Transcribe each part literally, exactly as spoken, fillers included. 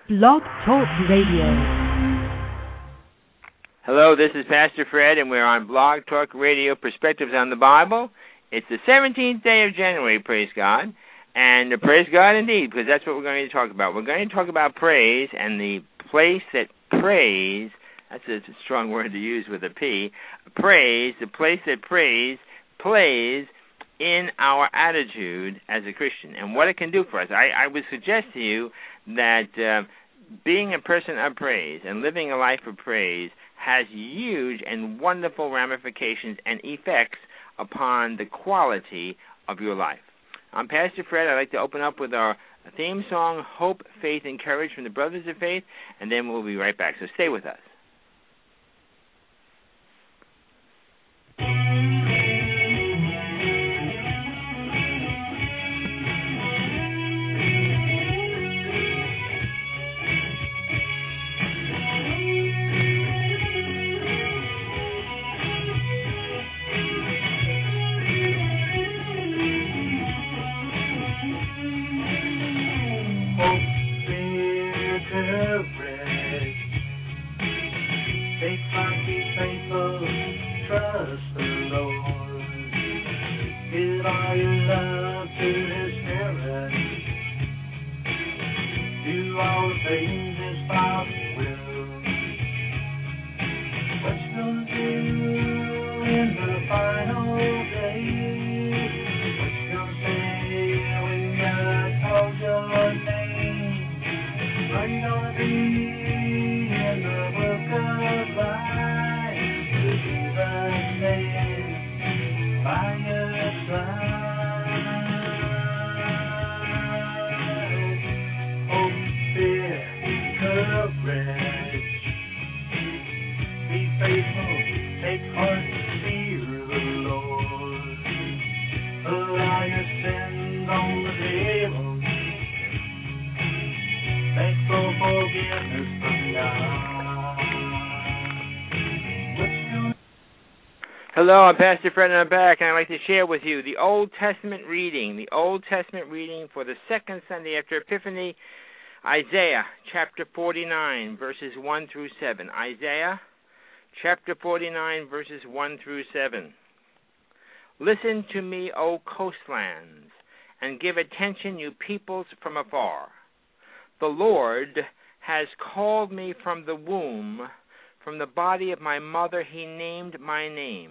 Blog Talk Radio. Hello, this is Pastor Fred, and we're on Blog Talk Radio, Perspectives on the Bible. It's the seventeenth day of January, praise God, and uh, praise God indeed, because that's what we're going to talk about. We're going to talk about praise and the place that praise, that's a strong word to use with a P, praise, the place that praise plays in our attitude as a Christian and what it can do for us. I, I would suggest to you that uh, being a person of praise and living a life of praise has huge and wonderful ramifications and effects upon the quality of your life. I'm Pastor Fred. I'd like to open up with our theme song, Hope, Faith, and Courage from the Brothers of Faith, and then we'll be right back. So stay with us. Hello, I'm Pastor Fred, and I'm back, and I'd like to share with you the Old Testament reading, the Old Testament reading for the second Sunday after Epiphany, Isaiah chapter forty-nine, verses one through seven. Isaiah chapter forty-nine, verses one through seven. Listen to me, O coastlands, and give attention, you peoples from afar. The Lord has called me from the womb. From the body of my mother he named my name.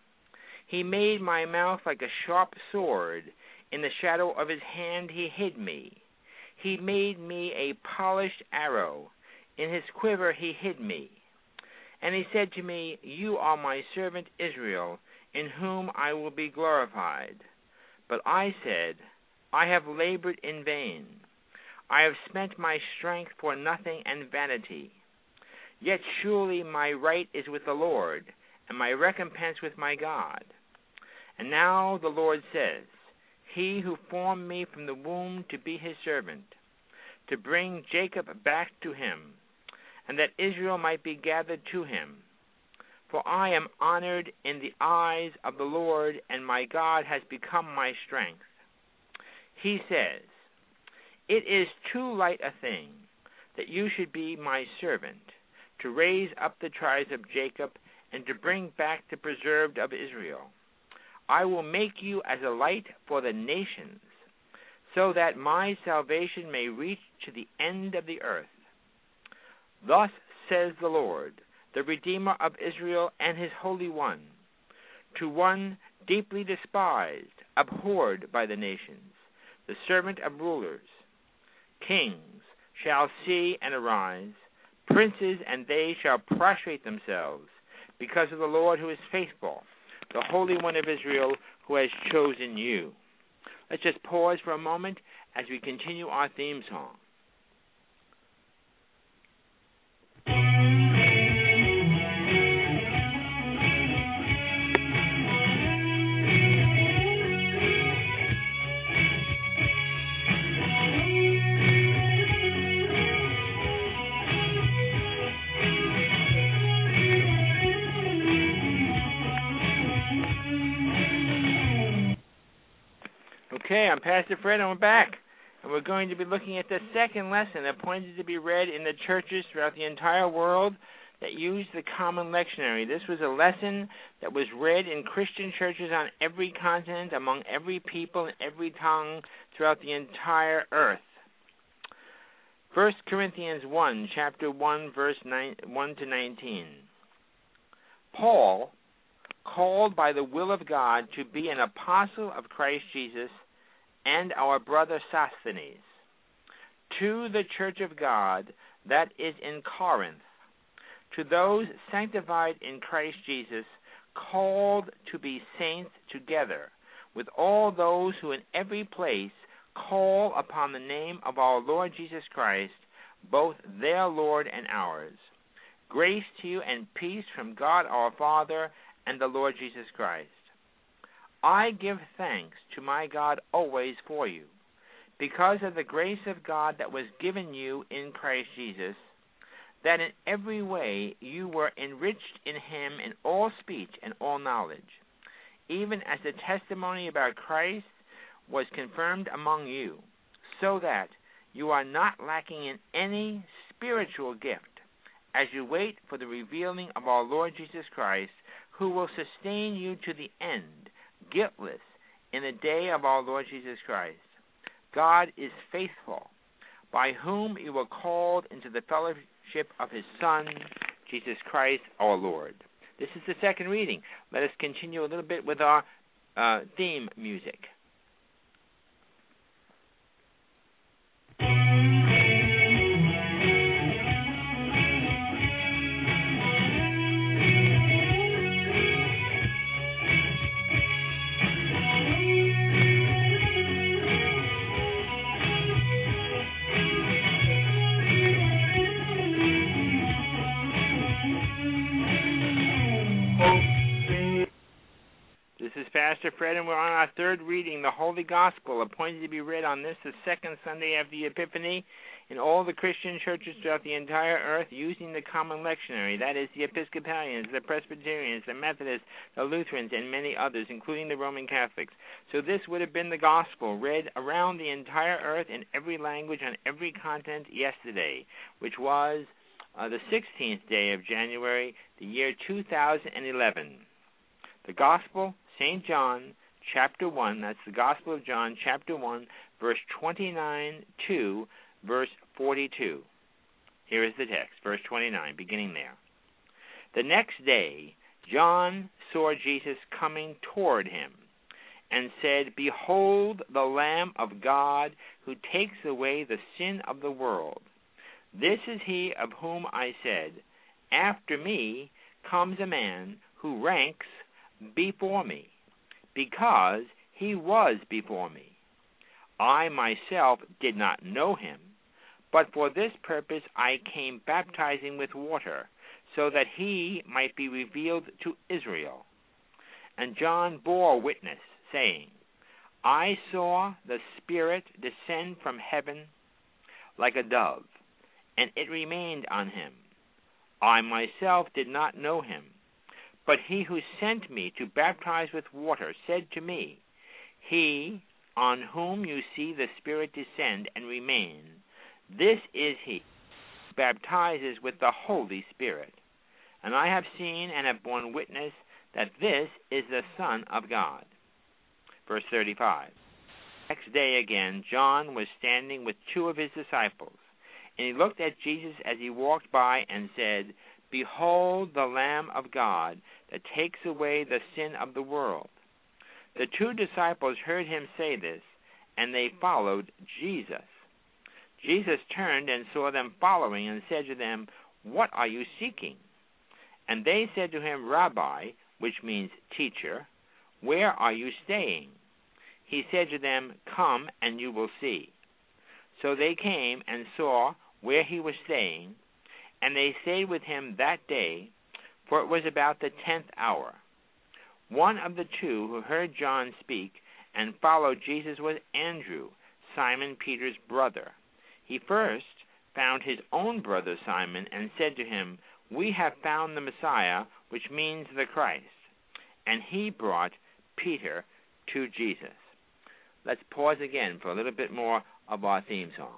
He made my mouth like a sharp sword. In the shadow of his hand he hid me. He made me a polished arrow. In his quiver he hid me. And he said to me, You are my servant Israel, in whom I will be glorified. But I said, I have labored in vain. I have spent my strength for nothing and vanity. Yet surely my right is with the Lord, and my recompense with my God. And now the Lord says, He who formed me from the womb to be his servant, to bring Jacob back to him, and that Israel might be gathered to him. For I am honored in the eyes of the Lord, and my God has become my strength. He says, It is too light a thing that you should be my servant, to raise up the tribes of Jacob, and to bring back the preserved of Israel. I will make you as a light for the nations, so that my salvation may reach to the end of the earth. Thus says the Lord, the Redeemer of Israel and his Holy One, to one deeply despised, abhorred by the nations, the servant of rulers. Kings shall see and arise, princes, and they shall prostrate themselves, because of the Lord who is faithful, the Holy One of Israel who has chosen you. Let's just pause for a moment as we continue our theme song. Okay, I'm Pastor Fred, and we're back. And we're going to be looking at the second lesson appointed to be read in the churches throughout the entire world that used the common lectionary. This was a lesson that was read in Christian churches on every continent, among every people, in every tongue, throughout the entire earth. First Corinthians one, chapter one, verse nine, one to nineteen. Paul, called by the will of God to be an apostle of Christ Jesus, and our brother Sosthenes, to the church of God that is in Corinth, to those sanctified in Christ Jesus, called to be saints together, with all those who in every place call upon the name of our Lord Jesus Christ, both their Lord and ours. Grace to you and peace from God our Father and the Lord Jesus Christ. I give thanks to my God always for you, because of the grace of God that was given you in Christ Jesus, that in every way you were enriched in him in all speech and all knowledge, even as the testimony about Christ was confirmed among you, so that you are not lacking in any spiritual gift, as you wait for the revealing of our Lord Jesus Christ, who will sustain you to the end, guiltless in the day of our Lord Jesus Christ. God is faithful, by whom you were called into the fellowship of his Son, Jesus Christ our Lord. This is the second reading. Let us continue a little bit with our uh, theme music. This is Pastor Fred, and we're on our third reading, the Holy Gospel, appointed to be read on this, the second Sunday after the Epiphany, in all the Christian churches throughout the entire earth, using the common lectionary, that is, the Episcopalians, the Presbyterians, the Methodists, the Lutherans, and many others, including the Roman Catholics. So this would have been the Gospel, read around the entire earth in every language on every continent yesterday, which was uh, the sixteenth day of January, the year two thousand eleven. The Gospel, Saint John, chapter one, that's the Gospel of John, chapter one, verse twenty-nine to verse forty-two. Here is the text, verse twenty-nine, beginning there. The next day, John saw Jesus coming toward him and said, Behold the Lamb of God who takes away the sin of the world. This is he of whom I said, After me comes a man who ranks before me, because he was before me. I myself did not know him, but for this purpose I came baptizing with water, so that he might be revealed to Israel. And John bore witness, saying, I saw the Spirit descend from heaven like a dove, and it remained on him. I myself did not know him, but he who sent me to baptize with water said to me, He on whom you see the Spirit descend and remain, this is he who baptizes with the Holy Spirit. And I have seen and have borne witness that this is the Son of God. Verse thirty-five. Next day again, John was standing with two of his disciples, and he looked at Jesus as he walked by and said, Behold the Lamb of God that takes away the sin of the world. The two disciples heard him say this, and they followed Jesus. Jesus turned and saw them following and said to them, What are you seeking? And they said to him, Rabbi, which means teacher, where are you staying? He said to them, Come and you will see. So they came and saw where he was staying, and they stayed with him that day, for it was about the tenth hour. One of the two who heard John speak and followed Jesus was Andrew, Simon Peter's brother. He first found his own brother Simon and said to him, We have found the Messiah, which means the Christ. And he brought Peter to Jesus. Let's pause again for a little bit more of our theme song.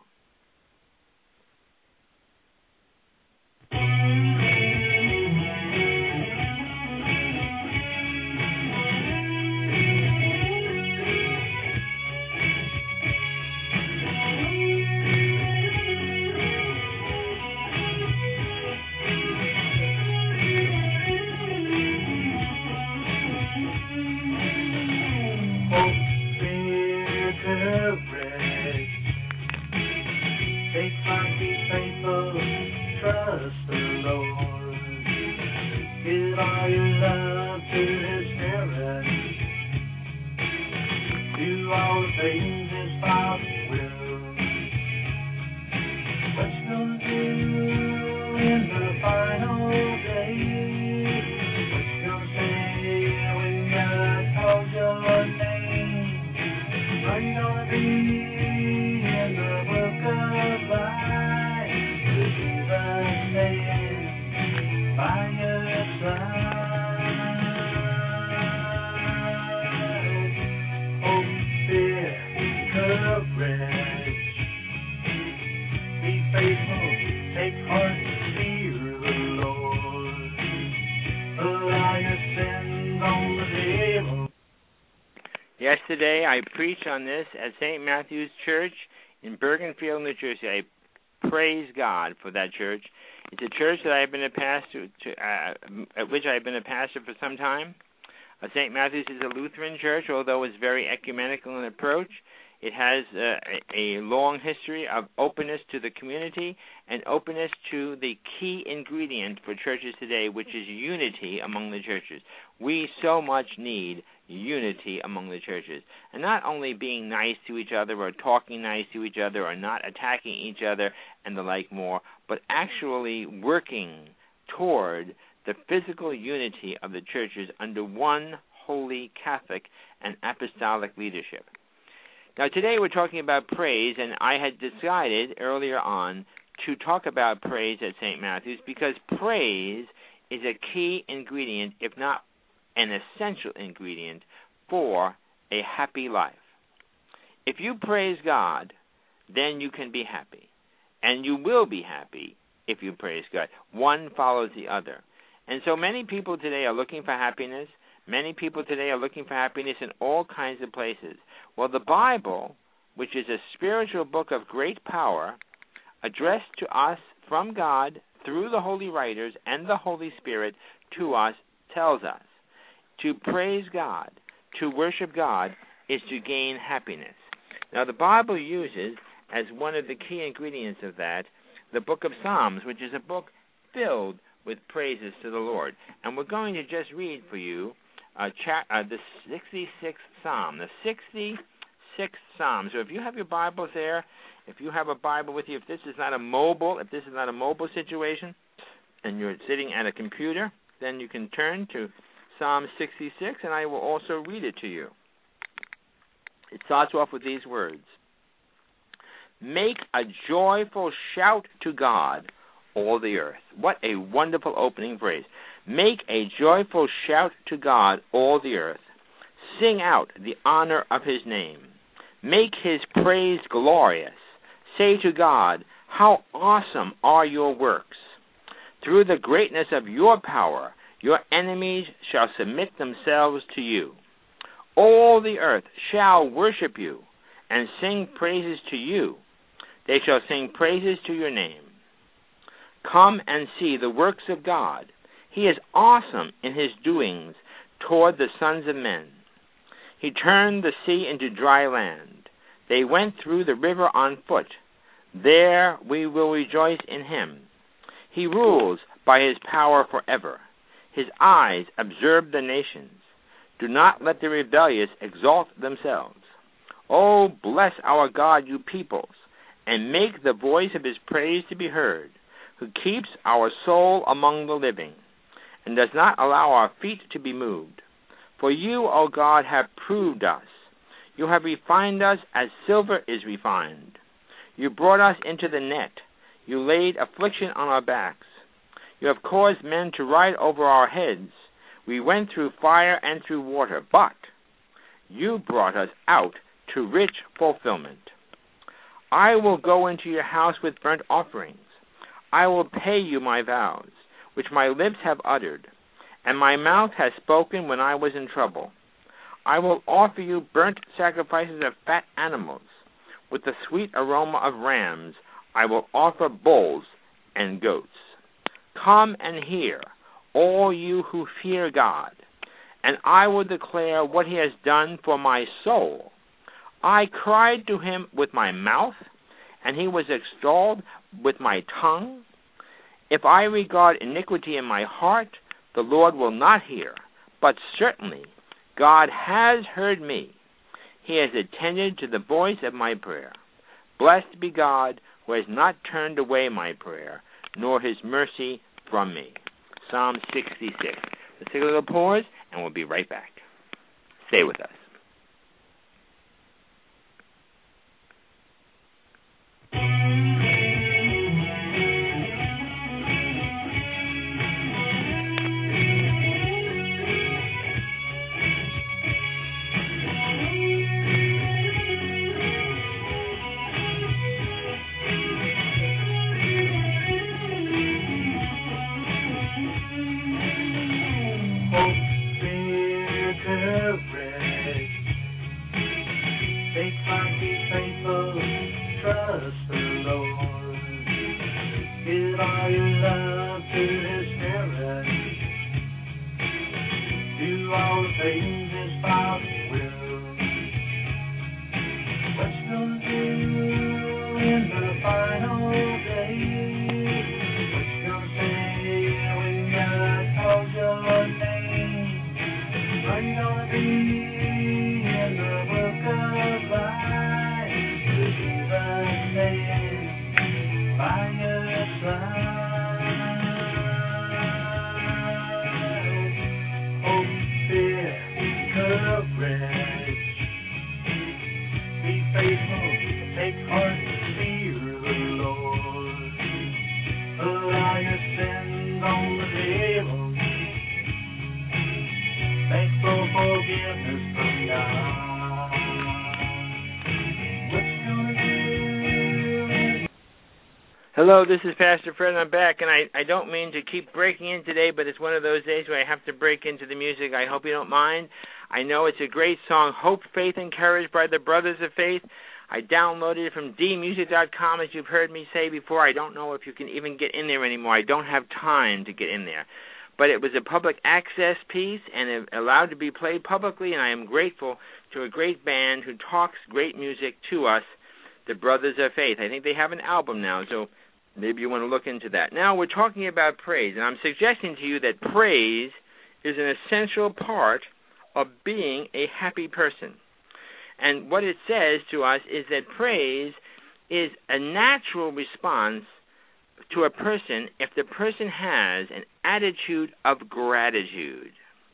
Yesterday, I preached on this at Saint Matthew's Church in Bergenfield, New Jersey. I praise God for that church. It's a church that I have been a pastor to, uh, at which I have been a pastor for some time. Uh, Saint Matthew's is a Lutheran church, although it's very ecumenical in approach. It has uh, a, a long history of openness to the community and openness to the key ingredient for churches today, which is unity among the churches. We so much need unity among the churches. And not only being nice to each other or talking nice to each other or not attacking each other and the like more, but actually working toward the physical unity of the churches under one holy Catholic and apostolic leadership. Now, today we're talking about praise, and I had decided earlier on to talk about praise at Saint Matthew's because praise is a key ingredient, if not an essential ingredient, for a happy life. If you praise God, then you can be happy, and you will be happy if you praise God. One follows the other. And so many people today are looking for happiness. Many people today are looking for happiness in all kinds of places. Well, the Bible, which is a spiritual book of great power, addressed to us from God through the holy writers and the Holy Spirit to us, tells us to praise God, to worship God, is to gain happiness. Now, the Bible uses, as one of the key ingredients of that, the book of Psalms, which is a book filled with praises to the Lord. And we're going to just read for you Uh, cha- uh, the sixty-sixth Psalm, the sixty-sixth Psalm. So if you have your Bibles there, if you have a Bible with you, if this is not a mobile, if this is not a mobile situation, and you're sitting at a computer, then you can turn to Psalm sixty-six, and I will also read it to you. It starts off with these words: "Make a joyful shout to God, all the earth." What a wonderful opening phrase. Make a joyful shout to God, all the earth. Sing out the honor of his name. Make his praise glorious. Say to God, how awesome are your works. Through the greatness of your power, your enemies shall submit themselves to you. All the earth shall worship you and sing praises to you. They shall sing praises to your name. Come and see the works of God. He is awesome in his doings toward the sons of men. He turned the sea into dry land. They went through the river on foot. There we will rejoice in him. He rules by his power forever. His eyes observe the nations. Do not let the rebellious exalt themselves. Oh, bless our God, you peoples, and make the voice of his praise to be heard, who keeps our soul among the living, and does not allow our feet to be moved. For you, O God, have proved us. You have refined us as silver is refined. You brought us into the net. You laid affliction on our backs. You have caused men to ride over our heads. We went through fire and through water, but you brought us out to rich fulfillment. I will go into your house with burnt offerings. I will pay you my vows, which my lips have uttered, and my mouth has spoken when I was in trouble. I will offer you burnt sacrifices of fat animals. With the sweet aroma of rams, I will offer bulls and goats. Come and hear, all you who fear God, and I will declare what he has done for my soul. I cried to him with my mouth, and he was extolled with my tongue. If I regard iniquity in my heart, the Lord will not hear, but certainly God has heard me. He has attended to the voice of my prayer. Blessed be God, who has not turned away my prayer, nor his mercy from me. Psalm sixty-six. Let's take a little pause, and we'll be right back. Stay with us. Hello, this is Pastor Fred, and I'm back, and I, I don't mean to keep breaking in today, but it's one of those days where I have to break into the music. I hope you don't mind. I know it's a great song, Hope, Faith, and Courage by the Brothers of Faith. I downloaded it from d music dot com, as you've heard me say before. I don't know if you can even get in there anymore. I don't have time to get in there. But it was a public access piece, and it allowed to be played publicly, and I am grateful to a great band who talks great music to us, the Brothers of Faith. I think they have an album now, so maybe you want to look into that. Now we're talking about praise, and I'm suggesting to you that praise is an essential part of being a happy person. And what it says to us is that praise is a natural response to a person if the person has an attitude of gratitude.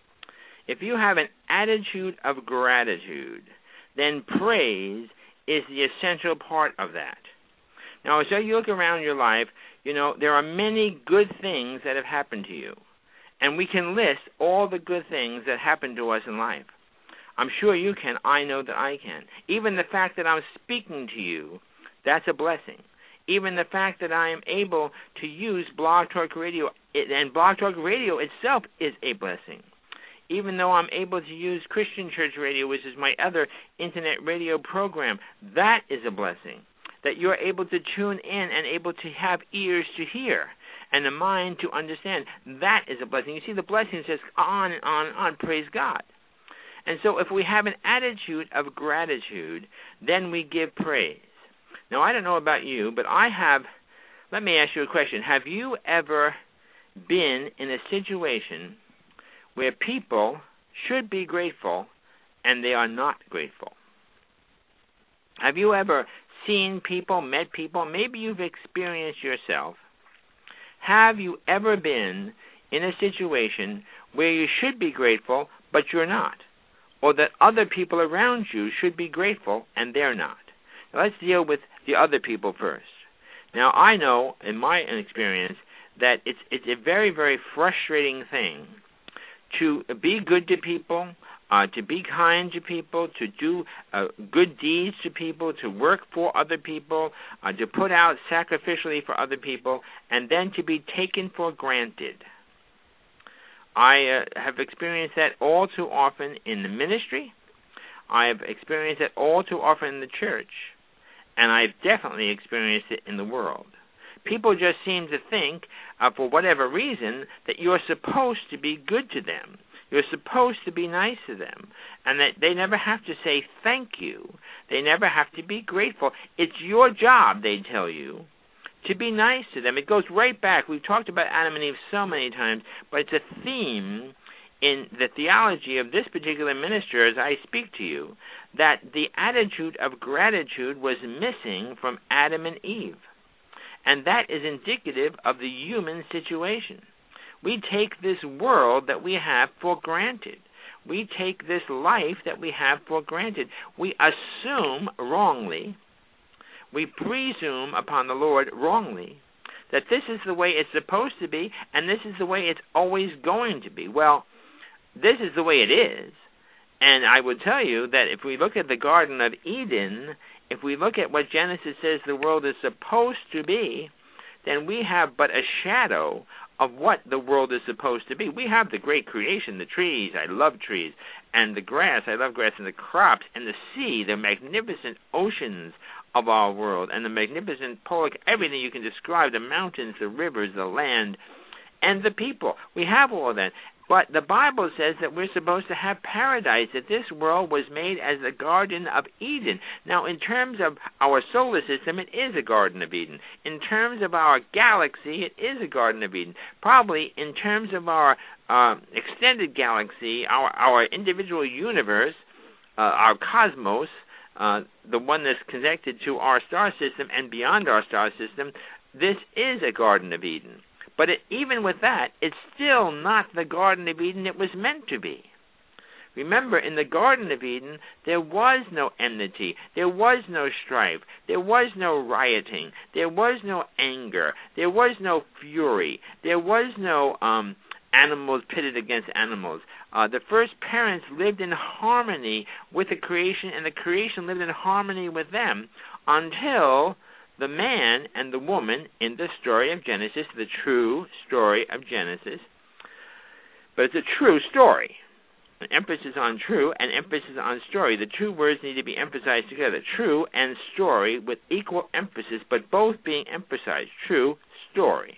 If you have an attitude of gratitude, then praise is the essential part of that. Now, as you look around your life, you know, there are many good things that have happened to you. And we can list all the good things that happened to us in life. I'm sure you can. I know that I can. Even the fact that I'm speaking to you, that's a blessing. Even the fact that I am able to use Blog Talk Radio, and Blog Talk Radio itself is a blessing. Even though I'm able to use Christian Church Radio, which is my other internet radio program, that is a blessing. That you're able to tune in and able to have ears to hear and a mind to understand. That is a blessing. You see, the blessings just on and on and on. Praise God. And so if we have an attitude of gratitude, then we give praise. Now, I don't know about you, but I have, let me ask you a question. Have you ever been in a situation where people should be grateful and they are not grateful? Have you ever seen people, met people, maybe you've experienced yourself? Have you ever been in a situation where you should be grateful, but you're not? Or that other people around you should be grateful, and they're not? Now, let's deal with the other people first. Now, I know, in my experience, that it's it's a very, very frustrating thing to be good to people, uh, to be kind to people, to do uh, good deeds to people, to work for other people, uh, to put out sacrificially for other people, and then to be taken for granted. I uh, have experienced that all too often in the ministry. I have experienced it all too often in the church. And I've definitely experienced it in the world. People just seem to think, uh, for whatever reason, that you're supposed to be good to them. You're supposed to be nice to them. And that they never have to say thank you. They never have to be grateful. It's your job, they tell you, to be nice to them. It goes right back. We've talked about Adam and Eve so many times, but it's a theme in the theology of this particular minister as I speak to you, that the attitude of gratitude was missing from Adam and Eve. And that is indicative of the human situation. We take this world that we have for granted. We take this life that we have for granted. We assume wrongly, we presume upon the Lord wrongly, that this is the way it's supposed to be, and this is the way it's always going to be. Well, this is the way it is. And I would tell you that if we look at the Garden of Eden, if we look at what Genesis says the world is supposed to be, then we have but a shadow of what the world is supposed to be. We have the great creation, the trees, I love trees, and the grass, I love grass, and the crops, and the sea, the magnificent oceans of our world, and the magnificent polar, everything you can describe, the mountains, the rivers, the land, and the people. We have all of that. But the Bible says that we're supposed to have paradise, that this world was made as the Garden of Eden. Now, in terms of our solar system, it is a Garden of Eden. In terms of our galaxy, it is a Garden of Eden. Probably in terms of our uh, extended galaxy, our, our individual universe, uh, our cosmos, uh, the one that's connected to our star system and beyond our star system, this is a Garden of Eden. But it, even with that, it's still not the Garden of Eden it was meant to be. Remember, in the Garden of Eden, there was no enmity, there was no strife, there was no rioting, there was no anger, there was no fury, there was no um, animals pitted against animals. Uh, the first parents lived in harmony with the creation, and the creation lived in harmony with them until the man and the woman in the story of Genesis, the true story of Genesis. But it's a true story. An emphasis on true and emphasis on story. The two words need to be emphasized together. True and story with equal emphasis, but both being emphasized. True story.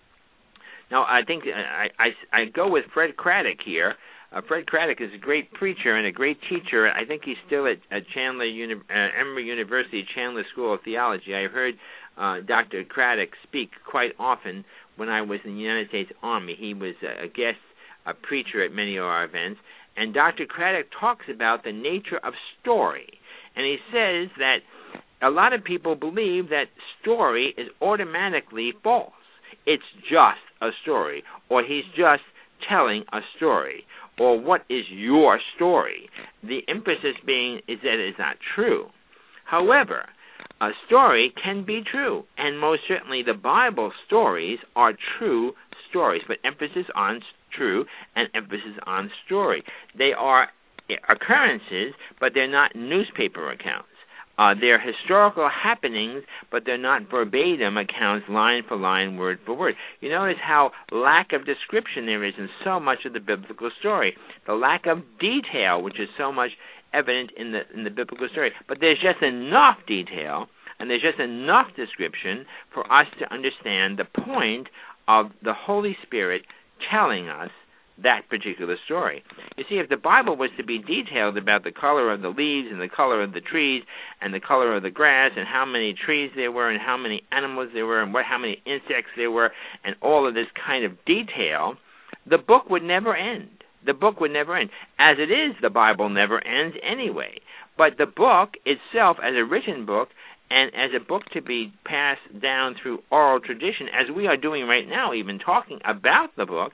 Now, I think I, I, I go with Fred Craddock here. Uh, Fred Craddock is a great preacher and a great teacher. I think he's still at, at Chandler Uni- uh, Emory University, Chandler School of Theology. I heard uh, Doctor Craddock speak quite often when I was in the United States Army. He was a, a guest a preacher at many of our events. And Doctor Craddock talks about the nature of story. And he says that a lot of people believe that story is automatically false. It's just a story, or he's just telling a story, or what is your story? The emphasis being is that it is not true. However, a story can be true, and most certainly the Bible stories are true stories, but emphasis on true and emphasis on story. They are occurrences, but they're not newspaper accounts. Uh, they're historical happenings, but they're not verbatim accounts, line for line, word for word. You notice how lack of description there is in so much of the biblical story. The lack of detail, which is so much evident in the in the biblical story. But there's just enough detail, and there's just enough description for us to understand the point of the Holy Spirit telling us that particular story. You see, if the Bible was to be detailed about the color of the leaves and the color of the trees and the color of the grass and how many trees there were and how many animals there were and what how many insects there were and all of this kind of detail, the book would never end. The book would never end. As it is, the Bible never ends anyway. But the book itself, as a written book, and as a book to be passed down through oral tradition, as we are doing right now, even talking about the book,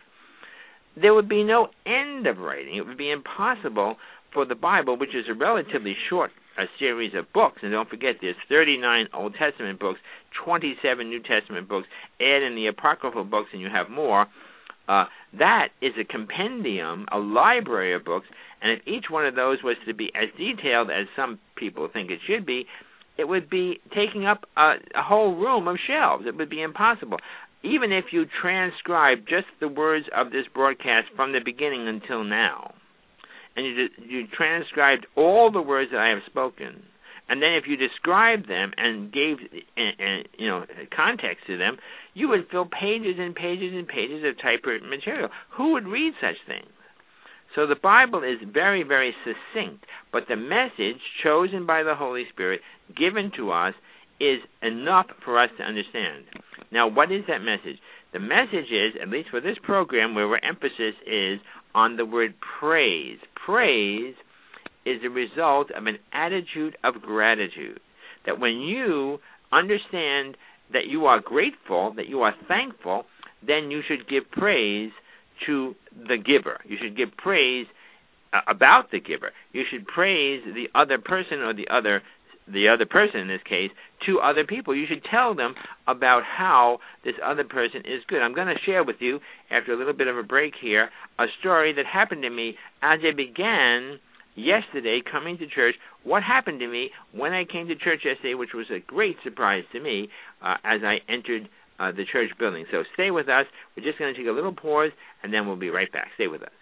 there would be no end of writing. It would be impossible for the Bible, which is a relatively short a series of books, and don't forget there's thirty-nine Old Testament books, twenty-seven New Testament books, add in the Apocryphal books, and you have more. uh, that is a compendium, a library of books, and if each one of those was to be as detailed as some people think it should be, it would be taking up a, a whole room of shelves. It would be impossible. Even if you transcribe just the words of this broadcast from the beginning until now, and you, you transcribed all the words that I have spoken, and then if you described them and gave uh, uh, you know context to them, you would fill pages and pages and pages of typewritten material. Who would read such things? So the Bible is very, very succinct, but the message chosen by the Holy Spirit, given to us, is enough for us to understand. Now, what is that message? The message is, at least for this program, where our emphasis is on the word praise. Praise is a result of an attitude of gratitude. That when you understand that you are grateful, that you are thankful, then you should give praise to the giver. You should give praise uh, about the giver. You should praise the other person or the other the other person in this case to other people. You should tell them about how this other person is good. I'm going to share with you, after a little bit of a break here, a story that happened to me as I began yesterday coming to church. What happened to me when I came to church yesterday, which was a great surprise to me uh, as I entered uh, the church building. So stay with us. We're just going to take a little pause, and then we'll be right back. Stay with us.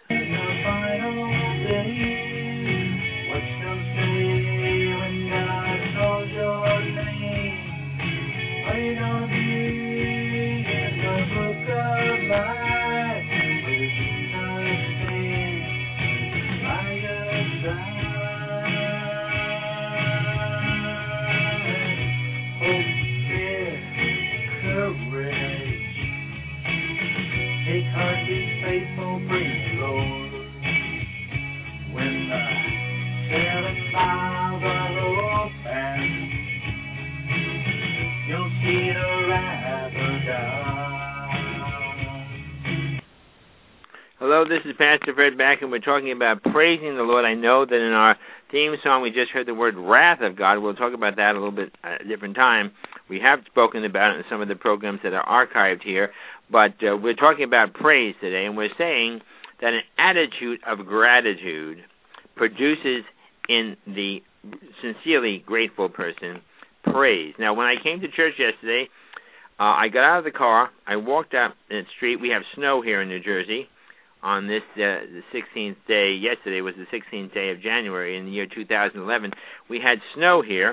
Hello, this is Pastor Fred back, and we're talking about praising the Lord. I know that in our theme song we just heard the word wrath of God. We'll talk about that a little bit at a different time. We have spoken about it in some of the programs that are archived here, but uh, we're talking about praise today, and we're saying that an attitude of gratitude produces in the sincerely grateful person praise. Now, when I came to church yesterday, uh, I got out of the car, I walked up the street. We have snow here in New Jersey. On this, uh, the sixteenth day, yesterday was the sixteenth day of January in the year two thousand eleven. We had snow here,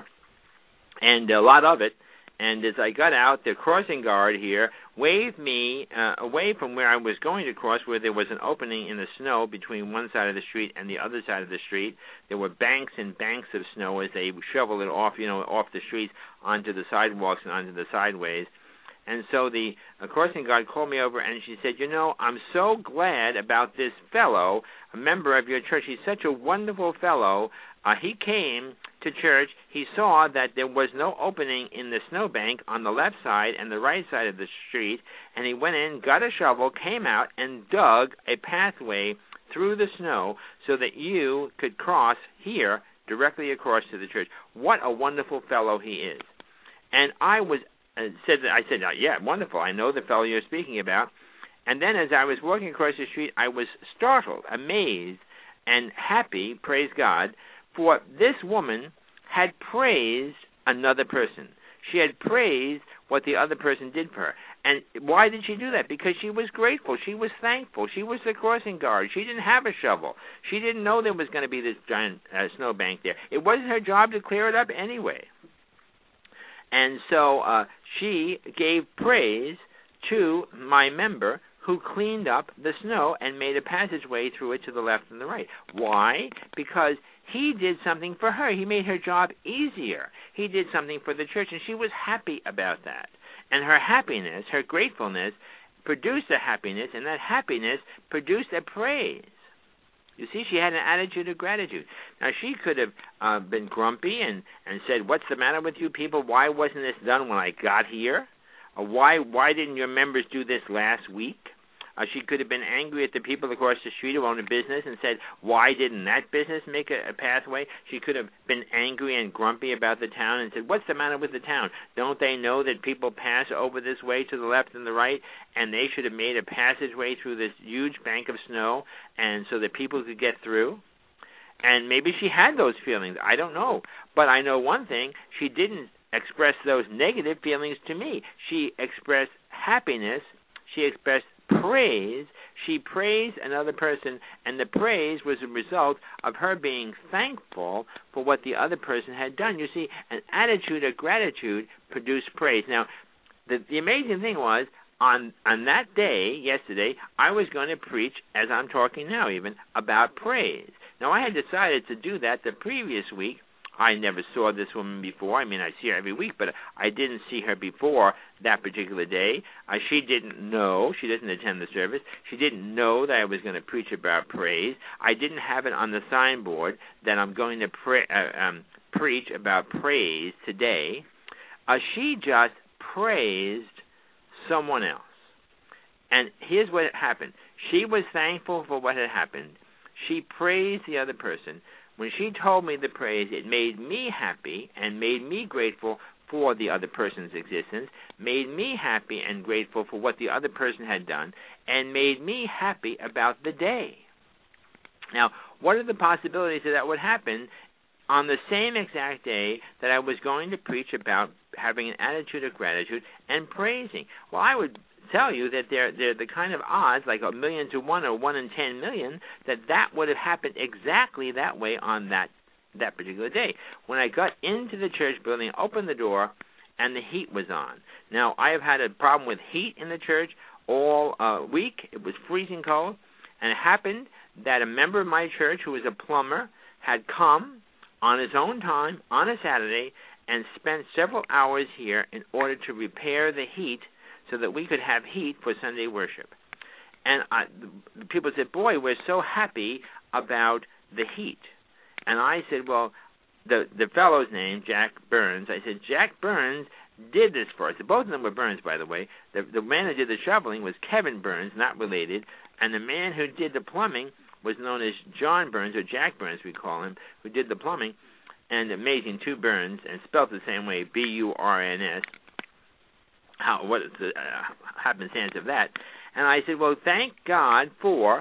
and a lot of it. And as I got out, the crossing guard here waved me uh, away from where I was going to cross, where there was an opening in the snow between one side of the street and the other side of the street. There were banks and banks of snow as they shoveled it off, you know, off the streets onto the sidewalks and onto the sideways. And so the uh, crossing guard called me over, and she said, you know, I'm so glad about this fellow, a member of your church. He's such a wonderful fellow. Uh, he came to church. He saw that there was no opening in the snowbank on the left side and the right side of the street, and he went in, got a shovel, came out, and dug a pathway through the snow so that you could cross here directly across to the church. What a wonderful fellow he is. And I was Uh, said that I said, uh, yeah, wonderful. I know the fellow you're speaking about. And then as I was walking across the street, I was startled, amazed, and happy, praise God, for this woman had praised another person. She had praised what the other person did for her. And why did she do that? Because she was grateful. She was thankful. She was the crossing guard. She didn't have a shovel. She didn't know there was going to be this giant uh, snowbank there. It wasn't her job to clear it up anyway. And so uh, she gave praise to my member who cleaned up the snow and made a passageway through it to the left and the right. Why? Because he did something for her. He made her job easier. He did something for the church, and she was happy about that. And her happiness, her gratefulness, produced a happiness, and that happiness produced a praise. You see, she had an attitude of gratitude. Now, she could have uh, been grumpy and, and said, what's the matter with you people? Why wasn't this done when I got here? Or why why didn't your members do this last week? Uh, she could have been angry at the people across the street who own a business and said, why didn't that business make a, a pathway? She could have been angry and grumpy about the town and said, what's the matter with the town? Don't they know that people pass over this way to the left and the right, and they should have made a passageway through this huge bank of snow and so that people could get through? And maybe she had those feelings. I don't know. But I know one thing. She didn't express those negative feelings to me. She expressed happiness. She expressed praise. She praised another person, and the praise was a result of her being thankful for what the other person had done. You see, an attitude of gratitude produced praise. Now, the, the amazing thing was, on on that day, yesterday, I was going to preach, as I'm talking now even, about praise. Now, I had decided to do that the previous week. I never saw this woman before. I mean, I see her every week, but I didn't see her before that particular day. Uh, she didn't know. She doesn't attend the service. She didn't know that I was going to preach about praise. I didn't have it on the signboard that I'm going to pre- uh, um, preach about praise today. Uh, she just praised someone else. And here's what happened. She was thankful for what had happened. She praised the other person. When she told me the praise, it made me happy and made me grateful for the other person's existence, made me happy and grateful for what the other person had done, and made me happy about the day. Now, what are the possibilities that that would happen on the same exact day that I was going to preach about having an attitude of gratitude and praising? Well, I would tell you that they're, they're the kind of odds, like a million to one or one in ten million, that that would have happened exactly that way on that that particular day. When I got into the church building, opened the door, and the heat was on. Now, I have had a problem with heat in the church all uh, week. It was freezing cold, and it happened that a member of my church, who was a plumber, had come on his own time on a Saturday and spent several hours here in order to repair the heat so that we could have heat for Sunday worship. And I, the people said, boy, we're so happy about the heat. And I said, well, the the fellow's name, Jack Burns, I said, Jack Burns did this for us. Both of them were Burns, by the way. The, the man who did the shoveling was Kevin Burns, not related. And the man who did the plumbing was known as John Burns, or Jack Burns, we call him, who did the plumbing. And amazing, two Burns, and spelled the same way, B U R N S. How, what is the uh, happenstance of that? And I said, well, thank God for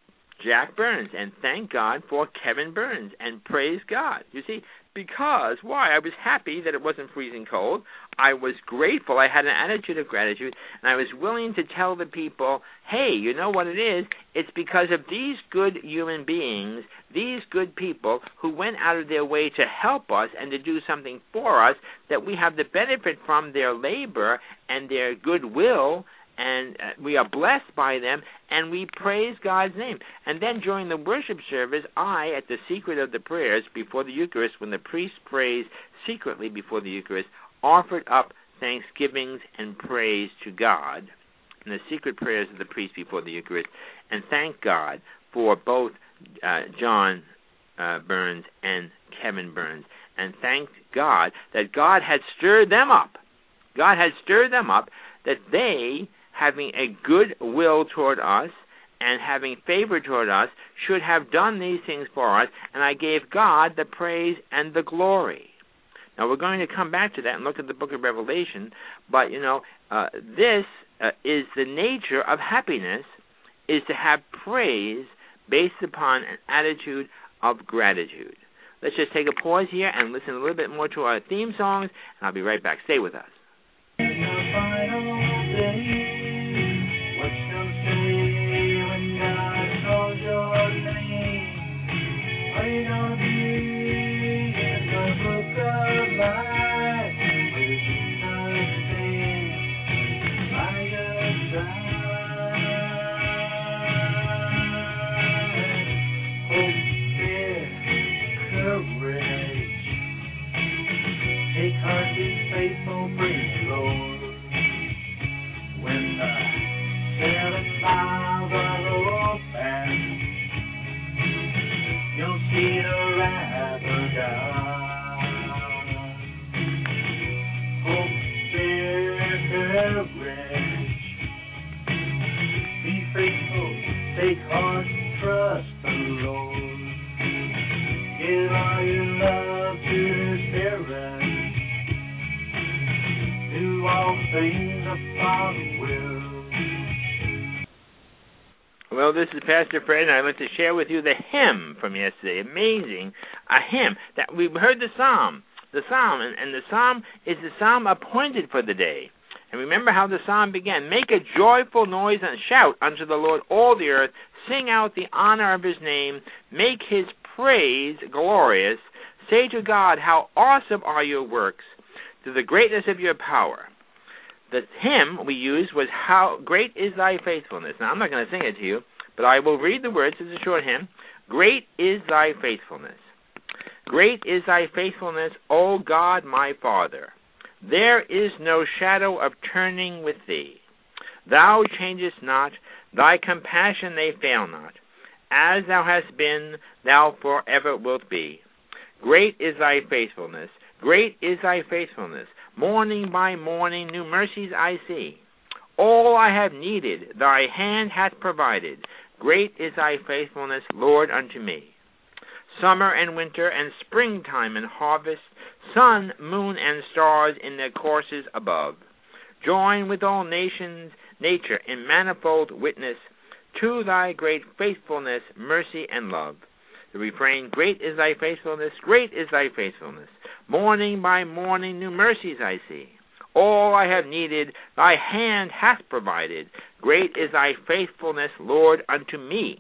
Jack Burns, and thank God for Kevin Burns, and praise God. You see, because, why? I was happy that it wasn't freezing cold. I was grateful. I had an attitude of gratitude, and I was willing to tell the people, hey, you know what it is? It's because of these good human beings, these good people who went out of their way to help us and to do something for us, that we have the benefit from their labor and their goodwill, and uh, we are blessed by them, and we praise God's name. And then during the worship service, I, at the secret of the prayers before the Eucharist, when the priest prays secretly before the Eucharist, offered up thanksgivings and praise to God in the secret prayers of the priest before the Eucharist, and thank God for both uh, John uh, Burns and Kevin Burns, and thank God that God had stirred them up. God had stirred them up, that they, having a good will toward us and having favor toward us, should have done these things for us, and I gave God the praise and the glory. Now, we're going to come back to that and look at the book of Revelation, but, you know, uh, this uh, is the nature of happiness, is to have praise based upon an attitude of gratitude. Let's just take a pause here and listen a little bit more to our theme songs, and I'll be right back. Stay with us. Take heart, be faithful, bring Well, this is Pastor Fred, and I'd like to share with you the hymn from yesterday. Amazing, a hymn that we heard the psalm, the psalm, and, and the psalm is the psalm appointed for the day. And remember how the psalm began: "Make a joyful noise and shout unto the Lord, all the earth. Sing out the honor of His name. Make His praise glorious. Say to God, how awesome are your works, to the greatness of your power." The hymn we used was "How Great is Thy Faithfulness." Now, I'm not going to sing it to you, but I will read the words. It's a short hymn. Great is Thy faithfulness. Great is Thy faithfulness, O God my Father. There is no shadow of turning with Thee. Thou changest not. Thy compassion they fail not. As Thou hast been, Thou forever wilt be. Great is Thy faithfulness. Great is Thy faithfulness. Morning by morning new mercies I see. All I have needed Thy hand hath provided. Great is Thy faithfulness, Lord, unto me. Summer and winter and springtime and harvest, sun, moon, and stars in their courses above, join with all nations, nature in manifold witness to Thy great faithfulness, mercy, and love. The refrain: great is Thy faithfulness, great is Thy faithfulness. Morning by morning new mercies I see. All I have needed Thy hand hath provided. Great is Thy faithfulness, Lord, unto me.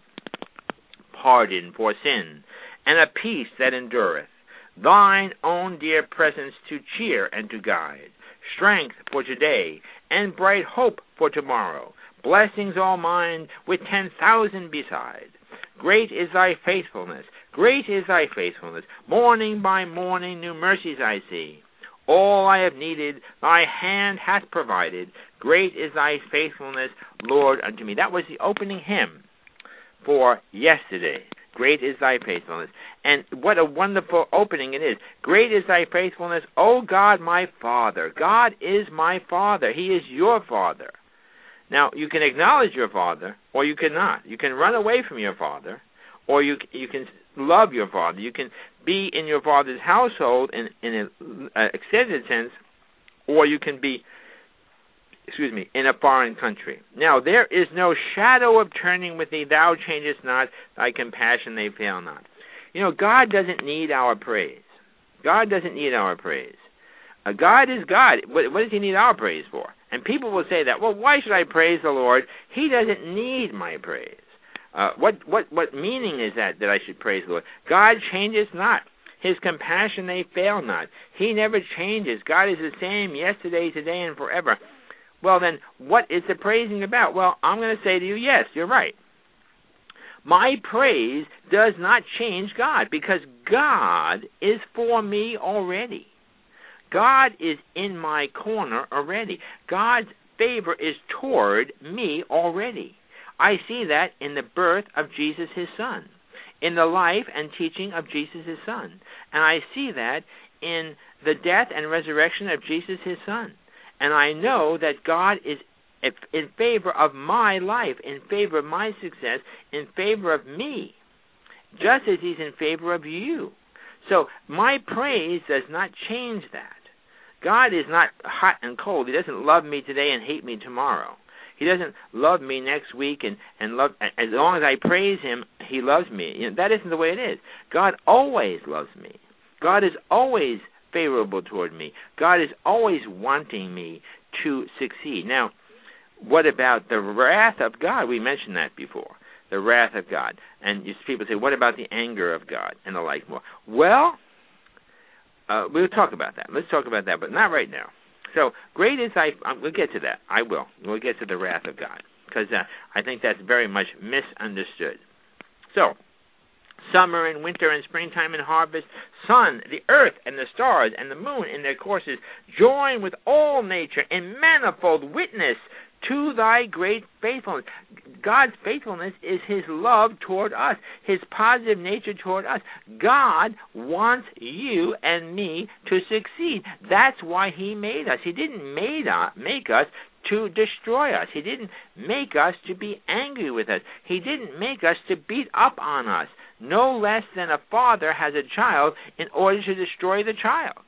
Pardon for sin, and a peace that endureth. Thine own dear presence to cheer and to guide. Strength for today, and bright hope for tomorrow. Blessings all mine, with ten thousand beside. Great is Thy faithfulness, great is Thy faithfulness. Morning by morning new mercies I see. All I have needed Thy hand hath provided. Great is Thy faithfulness, Lord, unto me. That was the opening hymn for yesterday. Great is Thy faithfulness. And what a wonderful opening it is. Great is Thy faithfulness, O God my Father. God is my Father. He is your Father. Now, you can acknowledge your Father, or you cannot. You can run away from your Father, or you you can love your Father. You can be in your Father's household in, in an extended sense, or you can be, excuse me, in a foreign country. Now, there is no shadow of turning with Thee. Thou changest not. Thy compassion they fail not. You know, God doesn't need our praise. God doesn't need our praise. Uh, God is God. What, what does He need our praise for? And people will say that, well, why should I praise the Lord? He doesn't need my praise. Uh, what, what, what meaning is that, that I should praise the Lord? God changes not. His compassion, they fail not. He never changes. God is the same yesterday, today, and forever. Well, then, what is the praising about? Well, I'm going to say to you, yes, you're right. My praise does not change God, because God is for me already. God is in my corner already. God's favor is toward me already. I see that in the birth of Jesus, His Son, in the life and teaching of Jesus, His Son. And I see that in the death and resurrection of Jesus, His Son. And I know that God is in favor of my life, in favor of my success, in favor of me, just as He's in favor of you. So my praise does not change that. God is not hot and cold. He doesn't love me today and hate me tomorrow. He doesn't love me next week and, and love, as long as I praise Him, He loves me. You know, that isn't the way it is. God always loves me. God is always favorable toward me. God is always wanting me to succeed. Now, what about the wrath of God? We mentioned that before, the wrath of God. And people say, what about the anger of God and the like more? Well, Uh, we'll talk about that. Let's talk about that, but not right now. So, great is Thy... Um, we'll get to that. I will. We'll get to the wrath of God, because uh, I think that's very much misunderstood. So, summer and winter and springtime and harvest, sun, the earth and the stars and the moon in their courses, join with all nature in manifold witness to Thy great faithfulness. God's faithfulness is His love toward us, His positive nature toward us. God wants you and me to succeed. That's why He made us. He didn't made us, make us to destroy us. He didn't make us to be angry with us. He didn't make us to beat up on us, no less than a father has a child in order to destroy the child.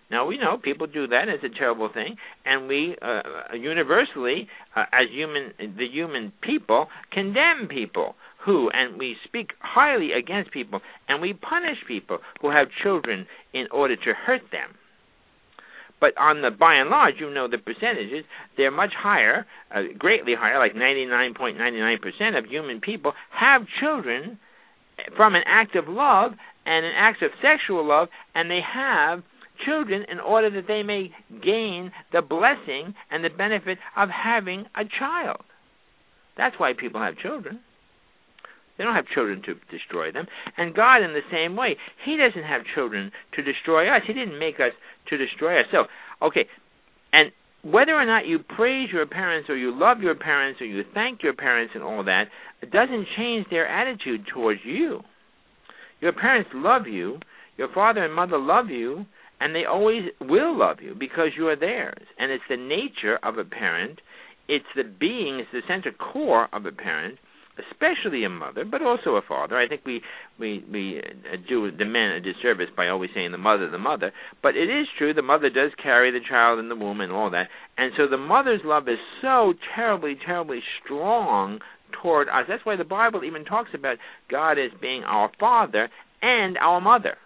Now, we know people do that. It's a terrible thing. And we uh, universally, uh, as human, the human people, condemn people who, and we speak highly against people, and we punish people who have children in order to hurt them. But on the, by and large, you know the percentages, they're much higher, uh, greatly higher, like ninety-nine point nine nine percent of human people have children from an act of love and an act of sexual love, and they have children in order that they may gain the blessing and the benefit of having a child. That's why people have children. They don't have children to destroy them. And God, in the same way, He doesn't have children to destroy us. He didn't make us to destroy us. So, okay, and whether or not you praise your parents or you love your parents or you thank your parents and all that, it doesn't change their attitude towards you. Your parents love you. Your father and mother love you, and they always will love you because you are theirs. And it's the nature of a parent. It's the being, it's the center core of a parent, especially a mother, but also a father. I think we we we do the men a disservice by always saying the mother, the mother. But it is true, the mother does carry the child in the womb and all that. And so the mother's love is so terribly, terribly strong toward us. That's why the Bible even talks about God as being our father and our mother.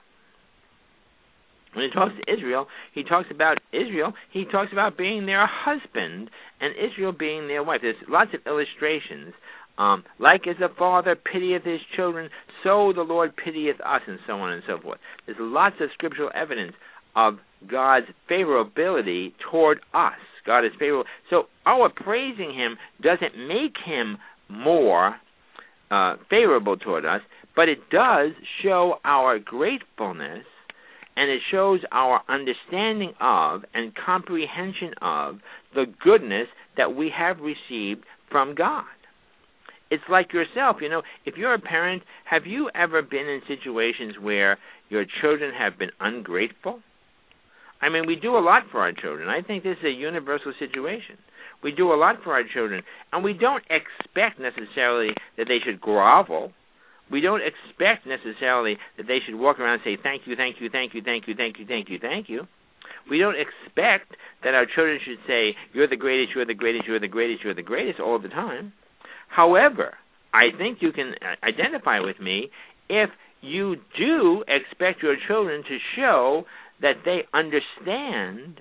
When he talks to Israel, he talks about Israel, he talks about being their husband and Israel being their wife. There's lots of illustrations. Um, like as a father pitieth his children, so the Lord pitieth us, and so on and so forth. There's lots of scriptural evidence of God's favorability toward us. God is favorable. So our praising Him doesn't make Him more uh, favorable toward us, but it does show our gratefulness, and it shows our understanding of and comprehension of the goodness that we have received from God. It's like yourself, you know, if you're a parent, have you ever been in situations where your children have been ungrateful? I mean, we do a lot for our children. I think this is a universal situation. We do a lot for our children, and we don't expect necessarily that they should grovel. We don't expect necessarily that they should walk around and say, thank you, thank you, thank you, thank you, thank you, thank you, thank you. We don't expect that our children should say, you're the greatest, you're the greatest, you're the greatest, you're the greatest all the time. However, I think you can identify with me if you do expect your children to show that they understand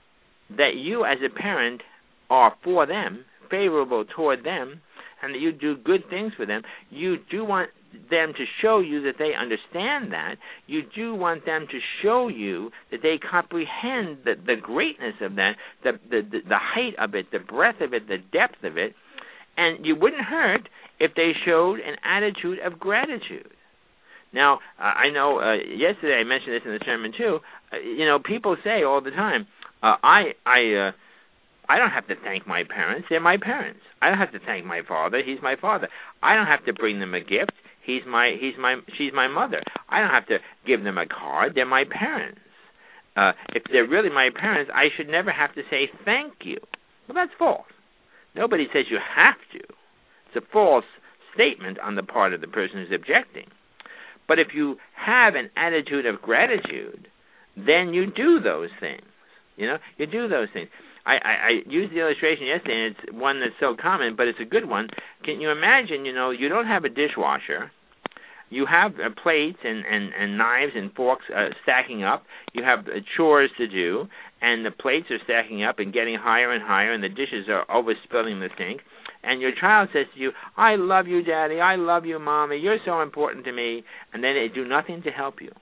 that you as a parent are for them, favorable toward them, and that you do good things for them. You do want them to show you that they understand that. You do want them to show you that they comprehend the, the greatness of that, the, the, the, the height of it, the breadth of it, the depth of it. And you wouldn't hurt if they showed an attitude of gratitude. Now, uh, I know uh, yesterday I mentioned this in the sermon too. Uh, you know, people say all the time, uh, I I uh, I don't have to thank my parents. They're my parents. I don't have to thank my father. He's my father. I don't have to bring them a gift. He's my he's my she's my mother. I don't have to give them a card. They're my parents. Uh, if they're really my parents, I should never have to say thank you. Well, that's false. Nobody says you have to. It's a false statement on the part of the person who's objecting. But if you have an attitude of gratitude, then you do those things. You know, you do those things. I, I, I used the illustration yesterday, and it's one that's so common, but it's a good one. Can you imagine, you know, you don't have a dishwasher. You have uh, plates and, and, and knives and forks uh, stacking up. You have uh, chores to do, and the plates are stacking up and getting higher and higher, and the dishes are overspilling the sink. And your child says to you, I love you, Daddy. I love you, Mommy. You're so important to me. And then they do nothing to help you.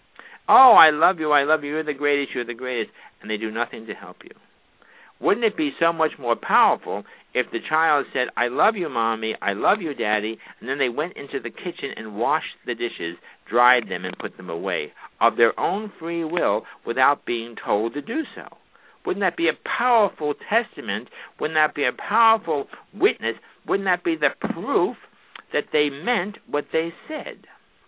Oh, I love you. I love you. You're the greatest. You're the greatest. And they do nothing to help you. Wouldn't it be so much more powerful if the child said, I love you, Mommy, I love you, Daddy, and then they went into the kitchen and washed the dishes, dried them, and put them away of their own free will without being told to do so? Wouldn't that be a powerful testament? Wouldn't that be a powerful witness? Wouldn't that be the proof that they meant what they said?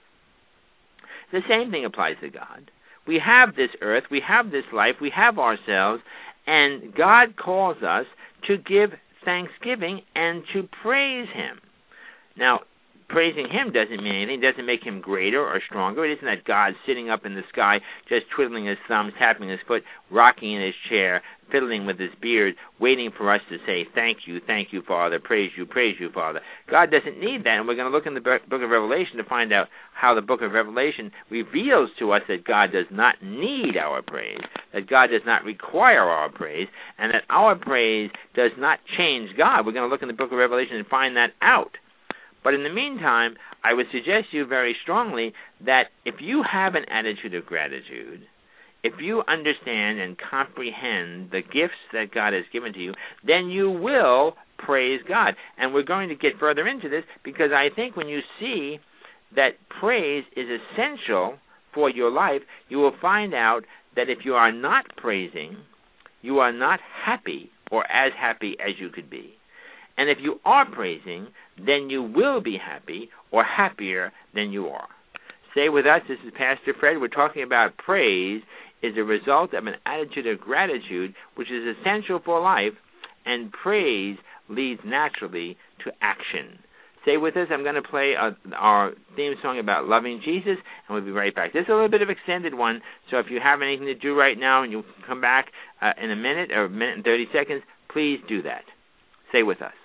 The same thing applies to God. We have this earth, we have this life, we have ourselves, and God calls us to give thanksgiving and to praise Him. Now, praising him doesn't mean anything. It doesn't make him greater or stronger. It isn't that God sitting up in the sky just twiddling his thumbs, tapping his foot, rocking in his chair, fiddling with his beard, waiting for us to say, thank you, thank you, Father, praise you, praise you, Father. God doesn't need that, and we're going to look in the book of Revelation to find out how the book of Revelation reveals to us that God does not need our praise, that God does not require our praise, and that our praise does not change God. We're going to look in the book of Revelation and find that out. But in the meantime, I would suggest to you very strongly that if you have an attitude of gratitude, if you understand and comprehend the gifts that God has given to you, then you will praise God. And we're going to get further into this because I think when you see that praise is essential for your life, you will find out that if you are not praising, you are not happy or as happy as you could be. And if you are praising, then you will be happy or happier than you are. Stay with us. This is Pastor Fred. We're talking about praise is a result of an attitude of gratitude, which is essential for life, and praise leads naturally to action. Stay with us. I'm going to play uh, our theme song about loving Jesus, and we'll be right back. This is a little bit of an extended one, so if you have anything to do right now and you come back uh, in a minute or a minute and thirty seconds, please do that. Stay with us.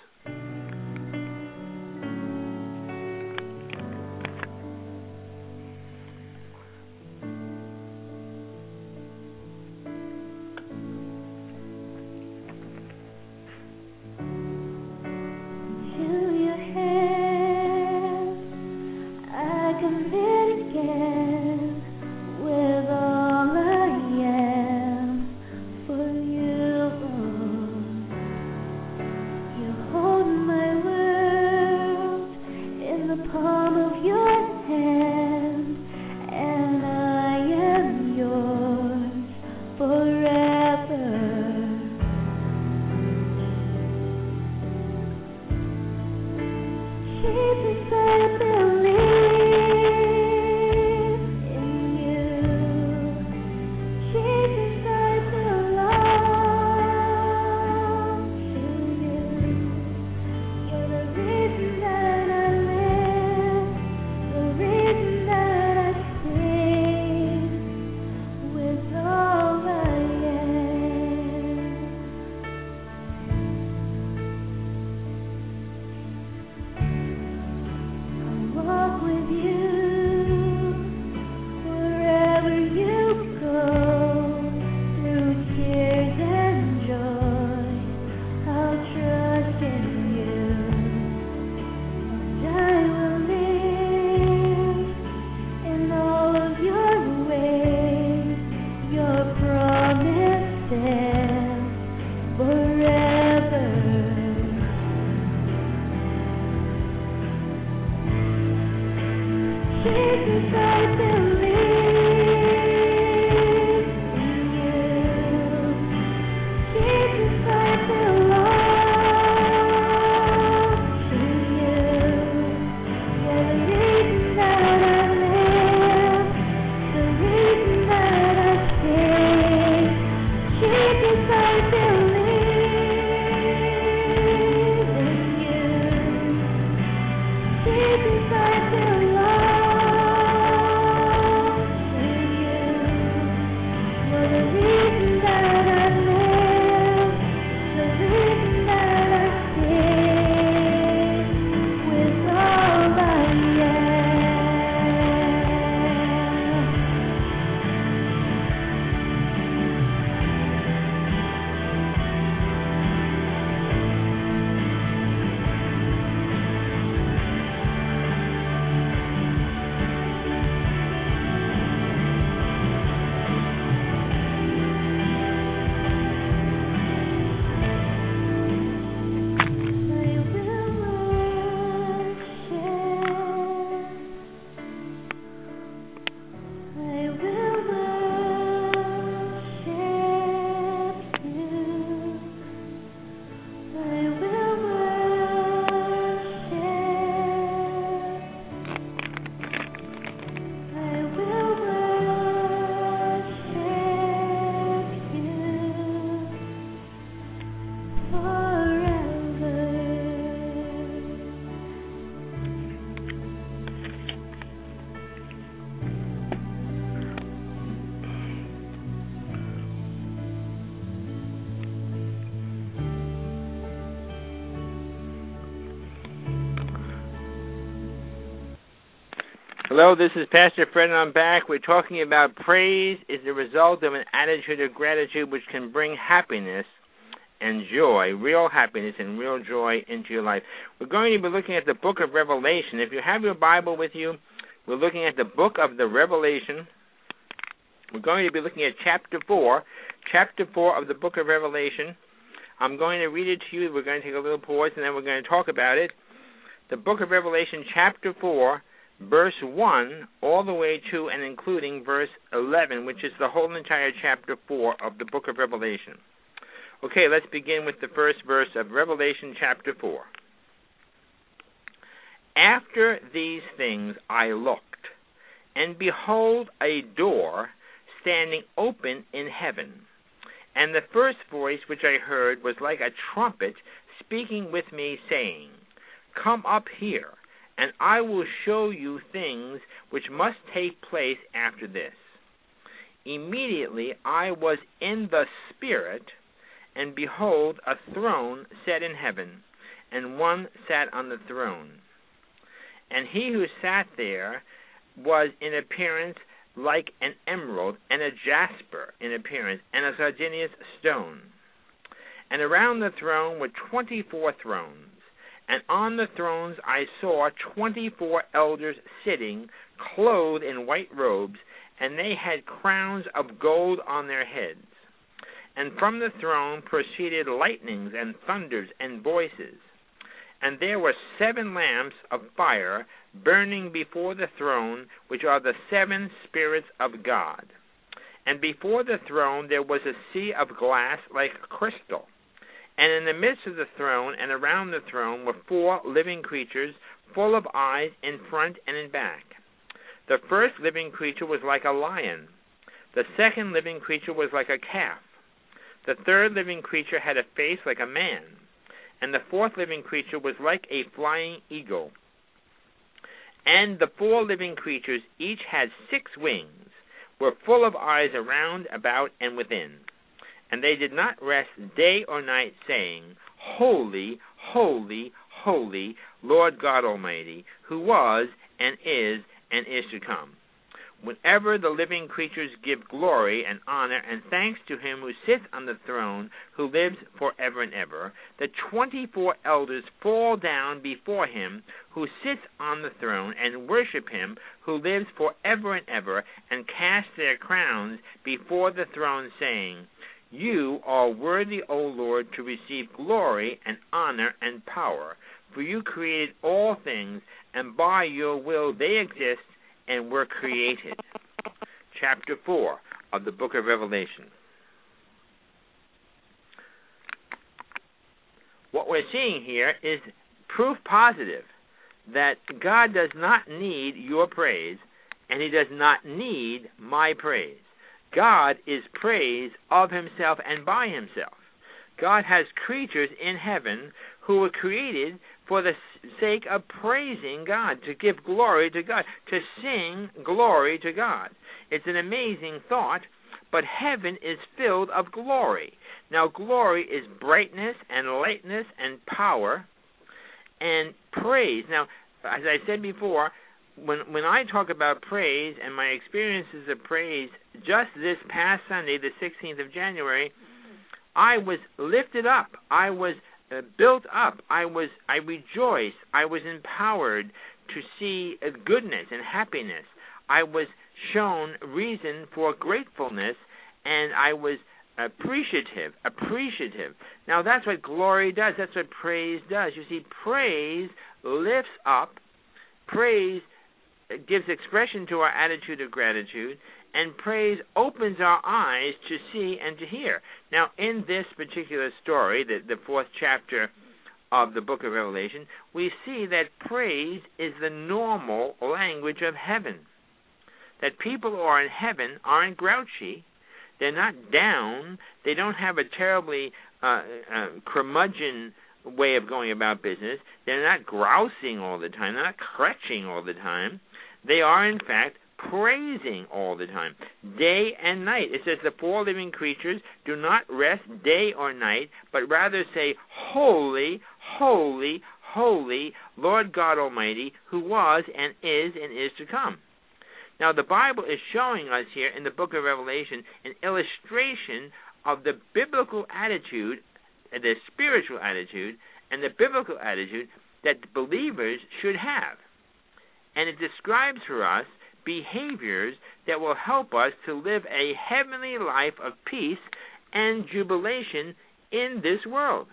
Inside the love. Hello, this is Pastor Fred, and I'm back. We're talking about praise is the result of an attitude of gratitude which can bring happiness and joy, real happiness and real joy into your life. We're going to be looking at the book of Revelation. If you have your Bible with you, we're looking at the book of the Revelation. We're going to be looking at chapter four, chapter four of the book of Revelation. I'm going to read it to you. We're going to take a little pause, and then we're going to talk about it. The book of Revelation, chapter four, verse one, all the way to and including verse eleven, which is the whole entire chapter four of the book of Revelation. Okay, let's begin with the first verse of Revelation chapter four. After these things I looked, and behold a door standing open in heaven. And the first voice which I heard was like a trumpet speaking with me, saying, Come up here, and I will show you things which must take place after this. Immediately I was in the Spirit, and behold, a throne set in heaven, and one sat on the throne. And he who sat there was in appearance like an emerald, and a jasper in appearance, and a sardonyx stone. And around the throne were twenty-four thrones, and on the thrones I saw twenty-four elders sitting, clothed in white robes, and they had crowns of gold on their heads. And from the throne proceeded lightnings and thunders and voices. And there were seven lamps of fire burning before the throne, which are the seven spirits of God. And before the throne there was a sea of glass like crystal. And in the midst of the throne and around the throne were four living creatures, full of eyes in front and in back. The first living creature was like a lion. The second living creature was like a calf. The third living creature had a face like a man. And the fourth living creature was like a flying eagle. And the four living creatures each had six wings, were full of eyes around, about, and within. And they did not rest day or night, saying, Holy, holy, holy, Lord God Almighty, who was, and is, and is to come. Whenever the living creatures give glory and honor and thanks to him who sits on the throne, who lives forever and ever, the twenty-four elders fall down before him who sits on the throne and worship him who lives forever and ever, and cast their crowns before the throne, saying, You are worthy, O Lord, to receive glory and honor and power, for you created all things, and by your will they exist and were created. Chapter four of the book of Revelation. What we're seeing here is proof positive that God does not need your praise, and he does not need my praise. God is praise of himself and by himself. God has creatures in heaven who were created for the sake of praising God, to give glory to God, to sing glory to God. It's an amazing thought, but heaven is filled of glory. Now, glory is brightness and lightness and power and praise. Now, as I said before, when when I talk about praise and my experiences of praise, just this past Sunday, the sixteenth of January, I was lifted up. I was uh, built up. I was. I rejoiced. I was empowered to see uh, goodness and happiness. I was shown reason for gratefulness, and I was appreciative. Appreciative. Now that's what glory does. That's what praise does. You see, praise lifts up. Praise gives expression to our attitude of gratitude, and praise opens our eyes to see and to hear. Now, in this particular story, the, the fourth chapter of the book of Revelation, we see that praise is the normal language of heaven. That people who are in heaven aren't grouchy. They're not down. They don't have a terribly uh, uh, curmudgeon way of going about business. They're not grousing all the time. They're not crutching all the time. They are, in fact, praising all the time, day and night. It says the four living creatures do not rest day or night, but rather say, Holy, holy, holy, Lord God Almighty, who was and is and is to come. Now, the Bible is showing us here in the book of Revelation an illustration of the biblical attitude, the spiritual attitude, and the biblical attitude that believers should have. And it describes for us behaviors that will help us to live a heavenly life of peace and jubilation in this world.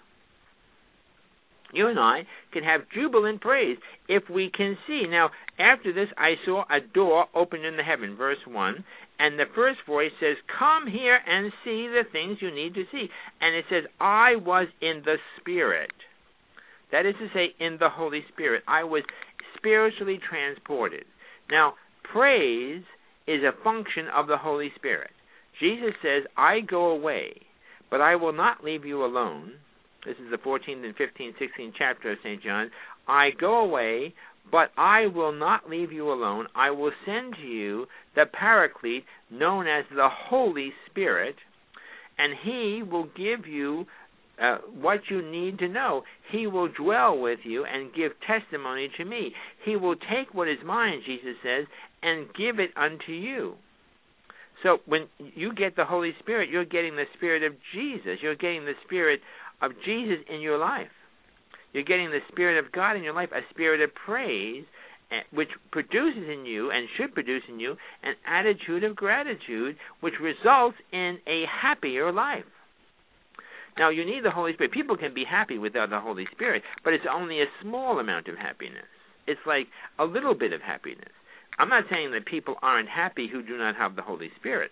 You and I can have jubilant praise if we can see. Now, after this, I saw a door open in the heaven, verse one, and the first voice says, "Come here and see the things you need to see." And it says, "I was in the Spirit." That is to say, in the Holy Spirit. I was spiritually transported. Now, praise is a function of the Holy Spirit. Jesus says, "I go away, but I will not leave you alone." This is the fourteenth and fifteenth, sixteenth chapter of Saint John. "I go away, but I will not leave you alone. I will send to you the Paraclete, known as the Holy Spirit, and he will give you uh, what you need to know. He will dwell with you and give testimony to me. He will take what is mine," Jesus says, "and give it unto you." So when you get the Holy Spirit, you're getting the Spirit of Jesus. You're getting the Spirit of Jesus in your life. You're getting the Spirit of God in your life, a spirit of praise, which produces in you and should produce in you an attitude of gratitude, which results in a happier life. Now, you need the Holy Spirit. People can be happy without the Holy Spirit, but it's only a small amount of happiness. It's like a little bit of happiness. I'm not saying that people aren't happy who do not have the Holy Spirit,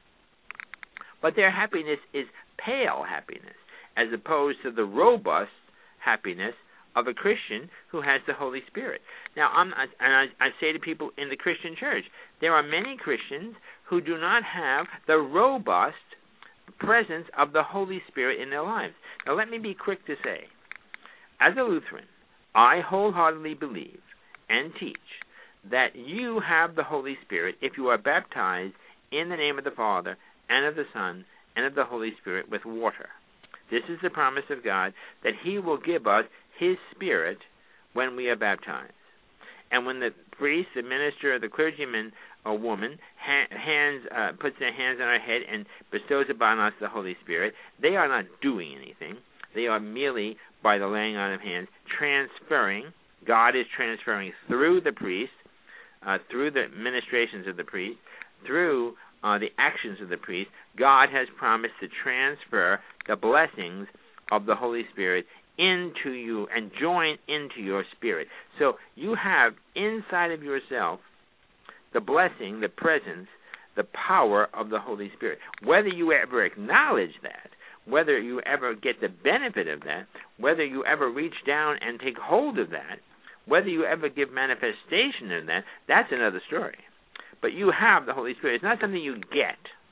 but their happiness is pale happiness, as opposed to the robust happiness of a Christian who has the Holy Spirit. Now, I'm, and I, I say to people in the Christian church, there are many Christians who do not have the robust presence of the Holy Spirit in their lives. Now, let me be quick to say, as a Lutheran, I wholeheartedly believe and teach that you have the Holy Spirit if you are baptized in the name of the Father and of the Son and of the Holy Spirit with water. This is the promise of God, that he will give us his Spirit when we are baptized. And when the priest, the minister, the clergyman, or woman ha- hands, uh, puts their hands on our head and bestows upon us the Holy Spirit, they are not doing anything. They are merely, by the laying on of hands, transferring. God is transferring through the priest, uh, through the ministrations of the priest, through uh, the actions of the priest. God has promised to transfer the blessings of the Holy Spirit into you and join into your spirit. So you have inside of yourself the blessing, the presence, the power of the Holy Spirit. Whether you ever acknowledge that, whether you ever get the benefit of that, whether you ever reach down and take hold of that, whether you ever give manifestation of that, that's another story. But you have the Holy Spirit. It's not something you get.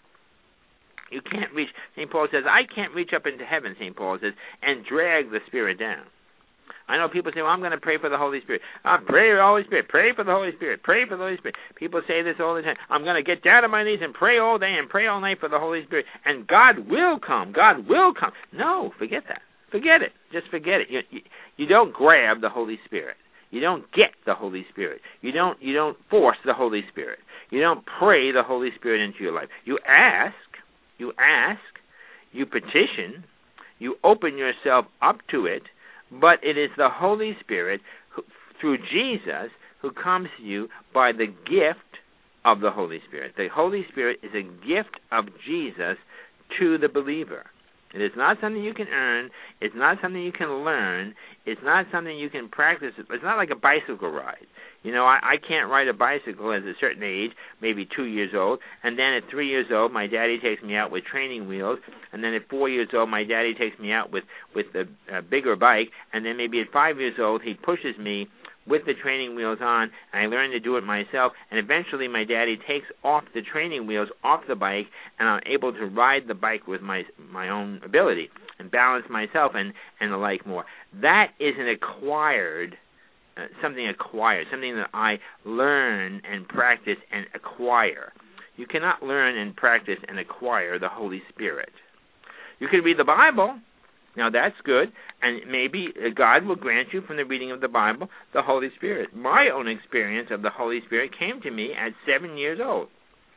You can't reach, Saint Paul says, I can't reach up into heaven, Saint Paul says, and drag the Spirit down. I know people say, well, I'm going to pray for the Holy Spirit. Uh, pray for the Holy Spirit. Pray for the Holy Spirit. Pray for the Holy Spirit. People say this all the time. I'm going to get down on my knees and pray all day and pray all night for the Holy Spirit, and God will come. God will come. No, forget that. Forget it. Just forget it. You, you, you don't grab the Holy Spirit. You don't get the Holy Spirit. You don't, you don't force the Holy Spirit. You don't pray the Holy Spirit into your life. You ask. You ask. You petition. You open yourself up to it. But it is the Holy Spirit, who, through Jesus, who comes to you by the gift of the Holy Spirit. The Holy Spirit is a gift of Jesus to the believer. It is not something you can earn. It's not something you can learn. It's not something you can practice. It's not like a bicycle ride. You know, I, I can't ride a bicycle at a certain age, maybe two years old, and then at three years old, my daddy takes me out with training wheels, and then at four years old, my daddy takes me out with, with a, a bigger bike, and then maybe at five years old, he pushes me with the training wheels on, and I learn to do it myself, and eventually my daddy takes off the training wheels off the bike, and I'm able to ride the bike with my my own ability and balance myself and, and the like more. That is an acquired, uh, something acquired, something that I learn and practice and acquire. You cannot learn and practice and acquire the Holy Spirit. You can read the Bible. Now that's good, and maybe God will grant you from the reading of the Bible the Holy Spirit. My own experience of the Holy Spirit came to me at seven years old.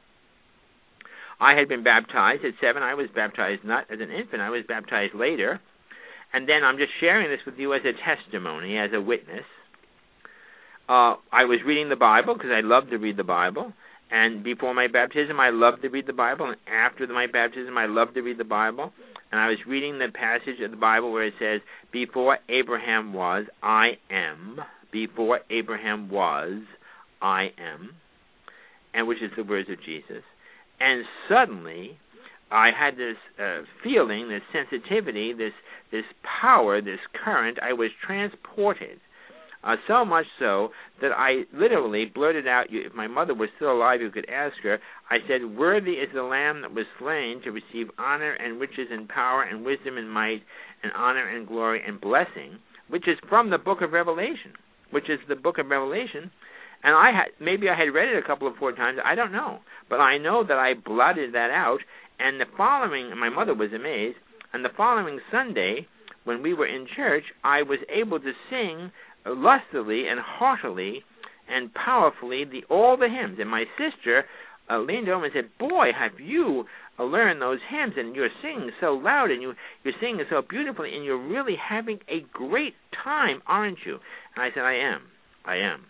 I had been baptized at seven. I was baptized not as an infant. I was baptized later. And then I'm just sharing this with you as a testimony, as a witness. Uh, I was reading the Bible because I love to read the Bible. And before my baptism, I loved to read the Bible. And after my baptism, I loved to read the Bible. And I was reading the passage of the Bible where it says, before Abraham was, I am. Before Abraham was, I am. And which is the words of Jesus. And suddenly, I had this uh, feeling, this sensitivity, this this power, this current. I was transported. Uh, so much so that I literally blurted out, if my mother was still alive, you could ask her, I said, worthy is the Lamb that was slain to receive honor and riches and power and wisdom and might and honor and glory and blessing, which is from the book of Revelation, which is the book of Revelation. And I had, maybe I had read it a couple of four times, I don't know. But I know that I blotted that out, and the following, my mother was amazed, and the following Sunday, when we were in church, I was able to sing lustily and heartily and powerfully the all the hymns. And my sister uh, leaned over and said, boy, have you uh, learned those hymns, and you're singing so loud, and you, you're singing so beautifully, and you're really having a great time, aren't you? And I said, I am. I am.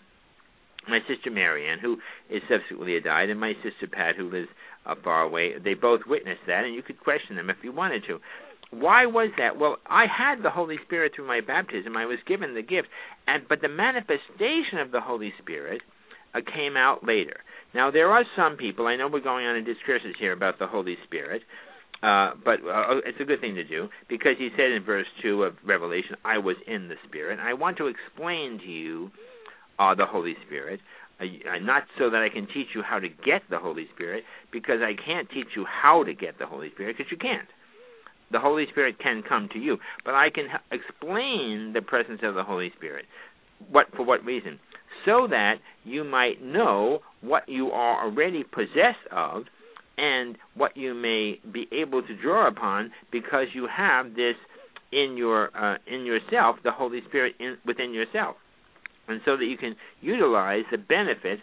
My sister Marianne, who is subsequently died, and my sister Pat, who lives uh, far away, they both witnessed that, and you could question them if you wanted to. Why was that? Well, I had the Holy Spirit through my baptism. I was given the gift, and but the manifestation of the Holy Spirit uh, came out later. Now, there are some people, I know we're going on in discourses here about the Holy Spirit, uh, but uh, it's a good thing to do, because he said in verse two of Revelation, I was in the Spirit. And I want to explain to you uh, the Holy Spirit, uh, not so that I can teach you how to get the Holy Spirit, because I can't teach you how to get the Holy Spirit, because you can't. The Holy Spirit can come to you, but I can explain the presence of the Holy Spirit. What for what reason? So that you might know what you are already possessed of and what you may be able to draw upon, because you have this in your uh, in yourself, the Holy Spirit in, within yourself, and so that you can utilize the benefit.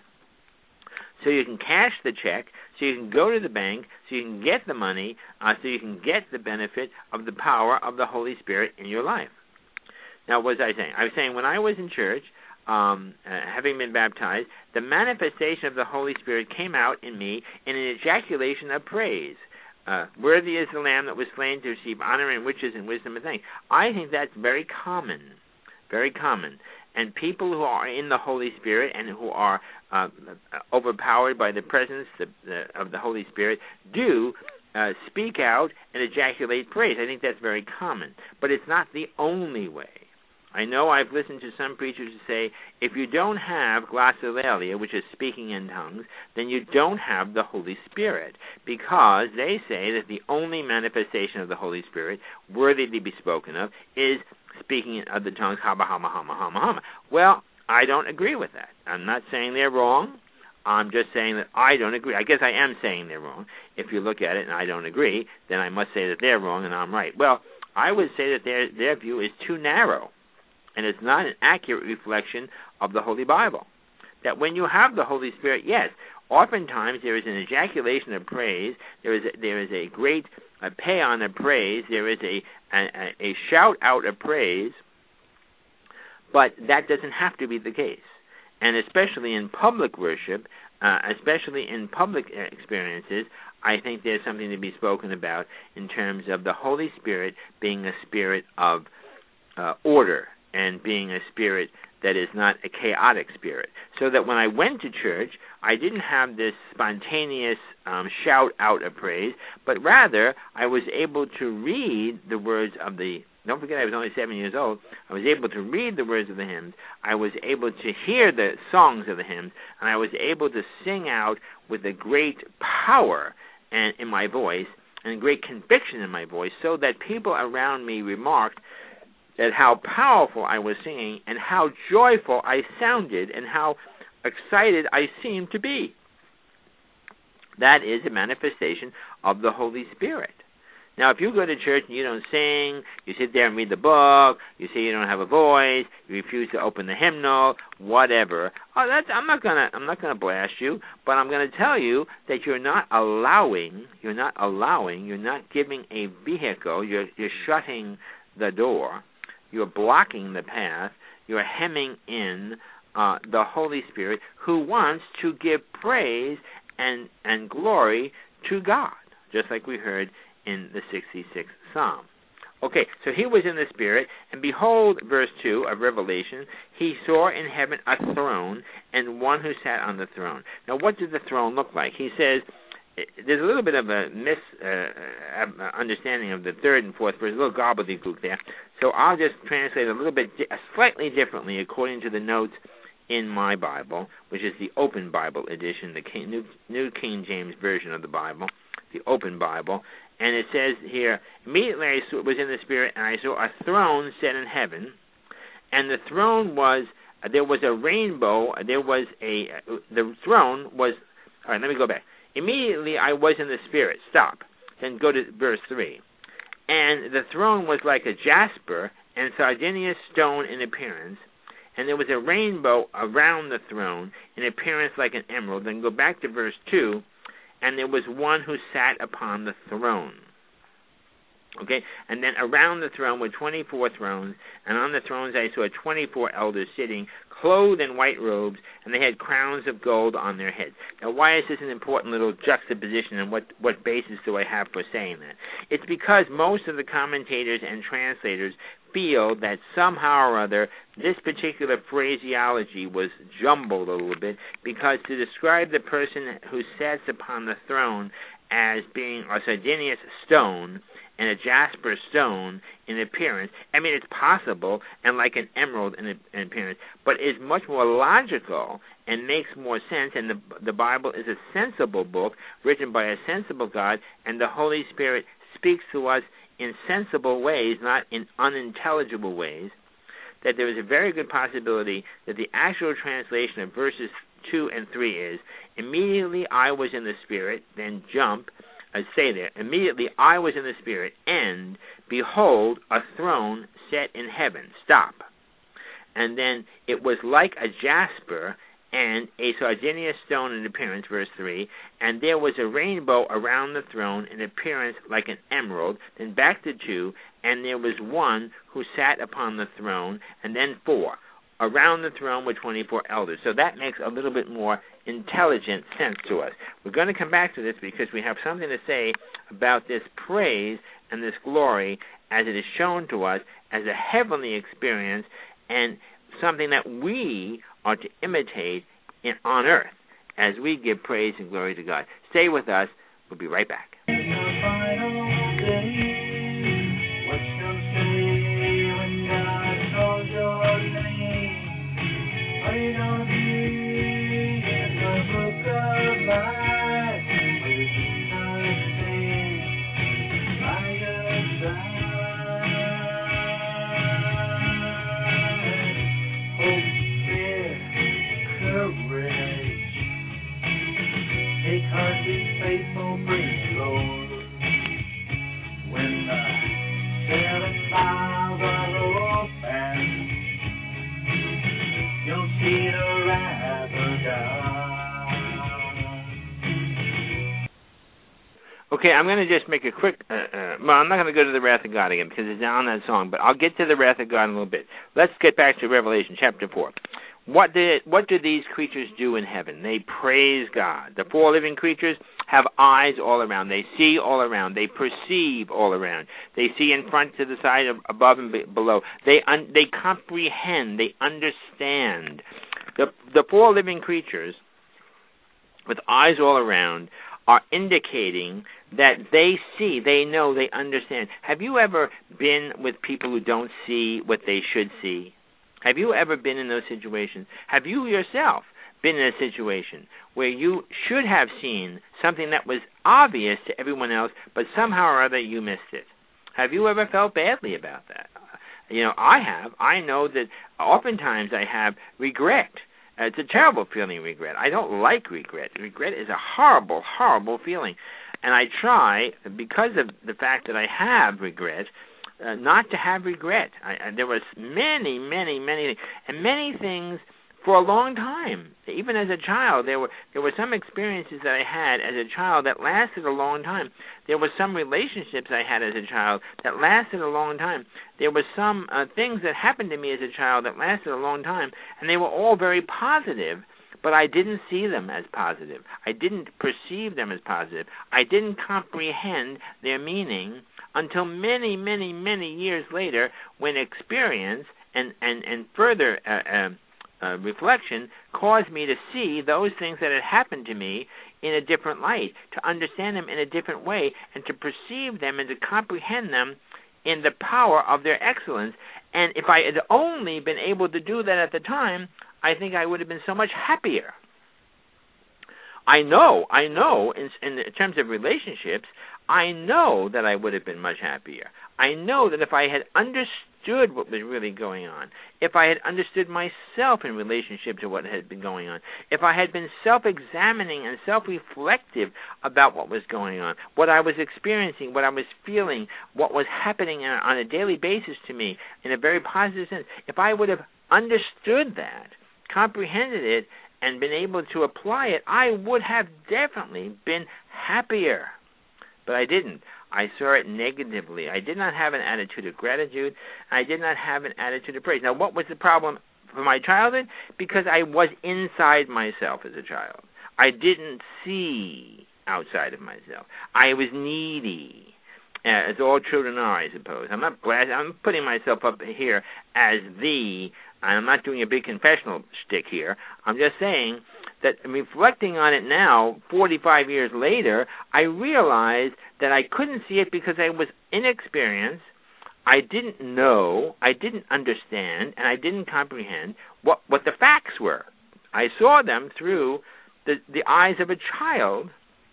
So you can cash the check, so you can go to the bank, so you can get the money, uh, so you can get the benefit of the power of the Holy Spirit in your life. Now, what was I saying? I was saying when I was in church, um, uh, having been baptized, the manifestation of the Holy Spirit came out in me in an ejaculation of praise. Uh, worthy is the Lamb that was slain to receive honor and riches and wisdom and thanks. I think that's very common, very common. And people who are in the Holy Spirit and who are uh, overpowered by the presence the, the, of the Holy Spirit do uh, speak out and ejaculate praise. I think that's very common. But it's not the only way. I know I've listened to some preachers who say, if you don't have glossolalia, which is speaking in tongues, then you don't have the Holy Spirit, because they say that the only manifestation of the Holy Spirit worthy to be spoken of is speaking in other tongues, hama, hama, hama, hama, hama. Well, I don't agree with that. I'm not saying they're wrong. I'm just saying that I don't agree. I guess I am saying they're wrong. If you look at it and I don't agree, then I must say that they're wrong and I'm right. Well, I would say that their their view is too narrow, and it's not an accurate reflection of the Holy Bible. That when you have the Holy Spirit, yes, oftentimes there is an ejaculation of praise, there is a, there is a great a paean of praise, there is a, a, a shout out of praise, but that doesn't have to be the case. And especially in public worship, uh, especially in public experiences, I think there's something to be spoken about in terms of the Holy Spirit being a spirit of uh, order and being a spirit that is not a chaotic spirit. So that when I went to church, I didn't have this spontaneous um, shout out of praise, but rather I was able to read the words of the, don't forget I was only seven years old, I was able to read the words of the hymns, I was able to hear the songs of the hymns, and I was able to sing out with a great power and in my voice and great conviction in my voice, so that people around me remarked at how powerful I was singing and how joyful I sounded and how excited I seemed to be. That is a manifestation of the Holy Spirit. Now, if you go to church and you don't sing, you sit there and read the book, you say you don't have a voice, you refuse to open the hymnal, whatever. Oh, that's I'm not gonna I'm not gonna blast you, but I'm gonna tell you that you're not allowing, you're not allowing, you're not giving a vehicle, you're you're shutting the door, you're blocking the path, you're hemming in uh, the Holy Spirit, who wants to give praise and and glory to God, just like we heard in the sixty-sixth Psalm. Okay, so he was in the Spirit, and behold, verse two of Revelation, he saw in heaven a throne and one who sat on the throne. Now, what did the throne look like? He says, there's a little bit of a misunderstanding uh, of the third and fourth verse, a little gobbledygook there. So I'll just translate a little bit, slightly differently according to the notes in my Bible, which is the Open Bible edition, the King, New, New King James Version of the Bible, the Open Bible. And it says here, immediately I saw, was in the Spirit, and I saw a throne set in heaven, and the throne was, uh, there was a rainbow, there was a, uh, the throne was, all right, let me go back. Immediately I was in the Spirit, stop, then go to verse three. And the throne was like a jasper and sardinious stone in appearance, and there was a rainbow around the throne in appearance like an emerald. Then go back to verse two. And there was one who sat upon the throne. Okay? And then around the throne were twenty-four thrones, and on the thrones I saw twenty-four elders sitting, clothed in white robes, and they had crowns of gold on their heads. Now, why is this an important little juxtaposition, and what, what basis do I have for saying that? It's because most of the commentators and translators feel that somehow or other this particular phraseology was jumbled a little bit, because to describe the person who sits upon the throne as being a sardinious stone and a jasper stone in appearance, I mean, it's possible, and like an emerald in, in appearance, but is much more logical and makes more sense, and the, the Bible is a sensible book written by a sensible God, and the Holy Spirit speaks to us in sensible ways, not in unintelligible ways, that there is a very good possibility that the actual translation of verses two and three is, immediately I was in the Spirit, then jump, I say there, immediately I was in the Spirit, and behold, a throne set in heaven. Stop. And then it was like a jasper and a sardinious stone in appearance, verse three, and there was a rainbow around the throne in appearance like an emerald. Then back to two, and there was one who sat upon the throne, and then four. Around the throne were twenty-four elders. So that makes a little bit more intelligent sense to us. We're going to come back to this because we have something to say about this praise and this glory as it is shown to us as a heavenly experience and something that we are to imitate in, on earth as we give praise and glory to God. Stay with us. We'll be right back. Okay, I'm going to just make a quick, uh, uh, well, I'm not going to go to the wrath of God again because it's on that song, but I'll get to the wrath of God in a little bit. Let's get back to Revelation chapter four. What did what do these creatures do in heaven? They praise God. The four living creatures have eyes all around. They see all around. They perceive all around. They see in front, to the side, of, above, and be, below. They un, they comprehend. They understand. The the four living creatures with eyes all around are indicating that they see, they know, they understand. Have you ever been with people who don't see what they should see? Have you ever been in those situations? Have you yourself been in a situation where you should have seen something that was obvious to everyone else, but somehow or other you missed it? Have you ever felt badly about that? You know, I have. I know that oftentimes I have regret. It's a terrible feeling, regret. I don't like regret. Regret is a horrible, horrible feeling. And I try, because of the fact that I have regret, uh, not to have regret. I, I, there was many, many, many, and many things for a long time. Even as a child, there were there were some experiences that I had as a child that lasted a long time. There were some relationships I had as a child that lasted a long time. There were some uh, things that happened to me as a child that lasted a long time, and they were all very positive, but I didn't see them as positive. I didn't perceive them as positive. I didn't comprehend their meaning until many, many, many years later, when experience and, and, and further uh, uh, uh, reflection caused me to see those things that had happened to me in a different light, to understand them in a different way, and to perceive them and to comprehend them in the power of their excellence. And if I had only been able to do that at the time, I think I would have been so much happier. I know, I know, in, in terms of relationships, I know that I would have been much happier. I know that if I had understood what was really going on, if I had understood myself in relationship to what had been going on, if I had been self-examining and self-reflective about what was going on, what I was experiencing, what I was feeling, what was happening on a daily basis to me in a very positive sense, if I would have understood that, comprehended it, and been able to apply it, I would have definitely been happier. But I didn't. I saw it negatively. I did not have an attitude of gratitude. I did not have an attitude of praise. Now, what was the problem for my childhood? Because I was inside myself as a child. I didn't see outside of myself. I was needy, uh, as all children are, I suppose. I'm not glad. I'm putting myself up here as the. I'm not doing a big confessional shtick here. I'm just saying that, reflecting on it now, forty-five years later, I realized that I couldn't see it because I was inexperienced. I didn't know, I didn't understand, and I didn't comprehend what, what the facts were. I saw them through the, the eyes of a child,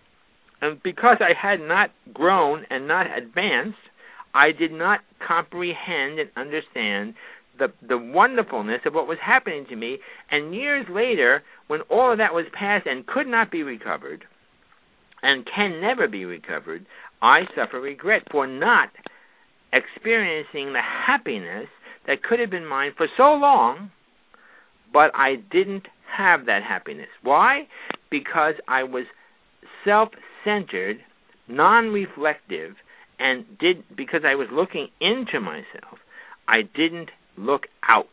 and because I had not grown and not advanced, I did not comprehend and understand the the wonderfulness of what was happening to me. And years later, when all of that was past and could not be recovered and can never be recovered, I suffer regret for not experiencing the happiness that could have been mine for so long, but I didn't have that happiness. Why? Because I was self-centered, non-reflective, and did because I was looking into myself, I didn't look out,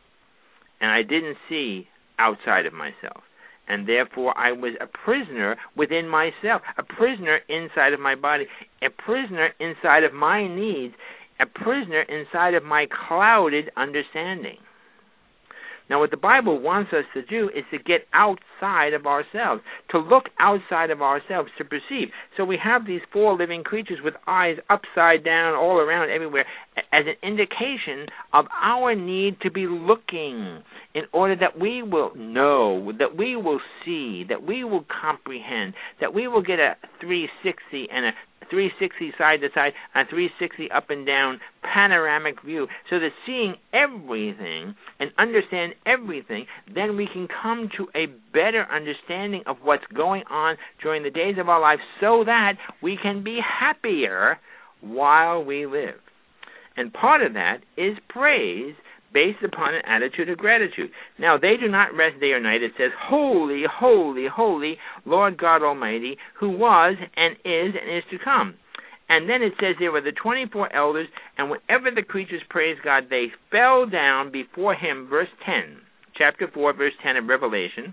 and I didn't see outside of myself, and therefore I was a prisoner within myself, a prisoner inside of my body, a prisoner inside of my needs, a prisoner inside of my clouded understanding. Now, what the Bible wants us to do is to get outside of ourselves, to look outside of ourselves, to perceive. So we have these four living creatures with eyes upside down, all around, everywhere, as an indication of our need to be looking in order that we will know, that we will see, that we will comprehend, that we will get a three sixty and a three sixty side to side, a three sixty up and down panoramic view, so that seeing everything and understand everything, then we can come to a better understanding of what's going on during the days of our life, so that we can be happier while we live. And part of that is praise based upon an attitude of gratitude. Now, they do not rest day or night. It says, holy, holy, holy, Lord God Almighty, who was and is and is to come. And then it says there were the twenty-four elders, and whenever the creatures praised God, they fell down before him, verse ten, chapter four, verse ten of Revelation.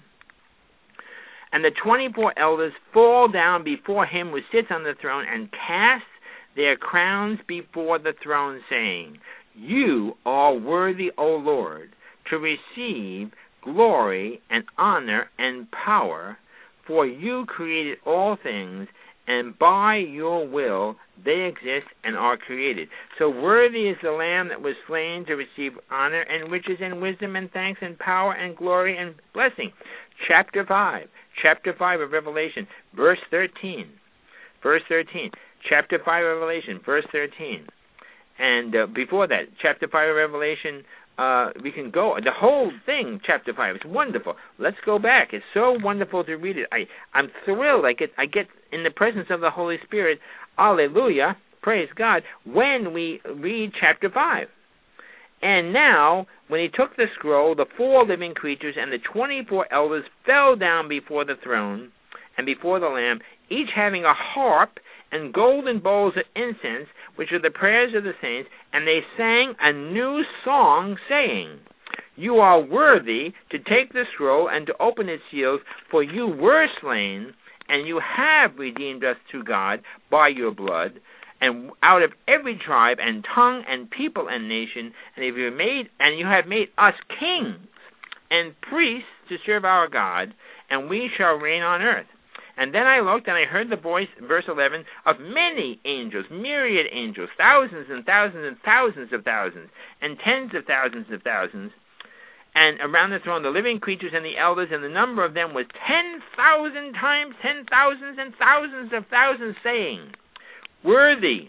And the twenty-four elders fall down before him who sits on the throne and cast their crowns before the throne, saying, you are worthy, O Lord, to receive glory and honor and power, for you created all things, and by your will they exist and are created. So worthy is the Lamb that was slain to receive honor and riches and wisdom and thanks and power and glory and blessing. Chapter five, chapter five of Revelation, verse thirteen. Verse thirteen, chapter five of Revelation, verse thirteen. And uh, before that, chapter five of Revelation, uh, we can go the whole thing. Chapter five. It's wonderful. Let's go back. It's so wonderful to read it. I I'm thrilled. I get I get in the presence of the Holy Spirit. Alleluia. Praise God. When we read chapter five. And now, when he took the scroll, the four living creatures and the twenty-four elders fell down before the throne and before the Lamb, each having a harp and golden bowls of incense, which are the prayers of the saints, and they sang a new song, saying, You are worthy to take the scroll and to open its seals, for you were slain, and you have redeemed us to God by your blood, and out of every tribe and tongue and people and nation, and if you made and you have made us kings and priests to serve our God, and we shall reign on earth. And then I looked, and I heard the voice, verse eleven, of many angels, myriad angels, thousands and thousands and thousands of thousands, and tens of thousands of thousands, and around the throne the living creatures and the elders, and the number of them was ten thousand times ten thousands and thousands of thousands, saying, Worthy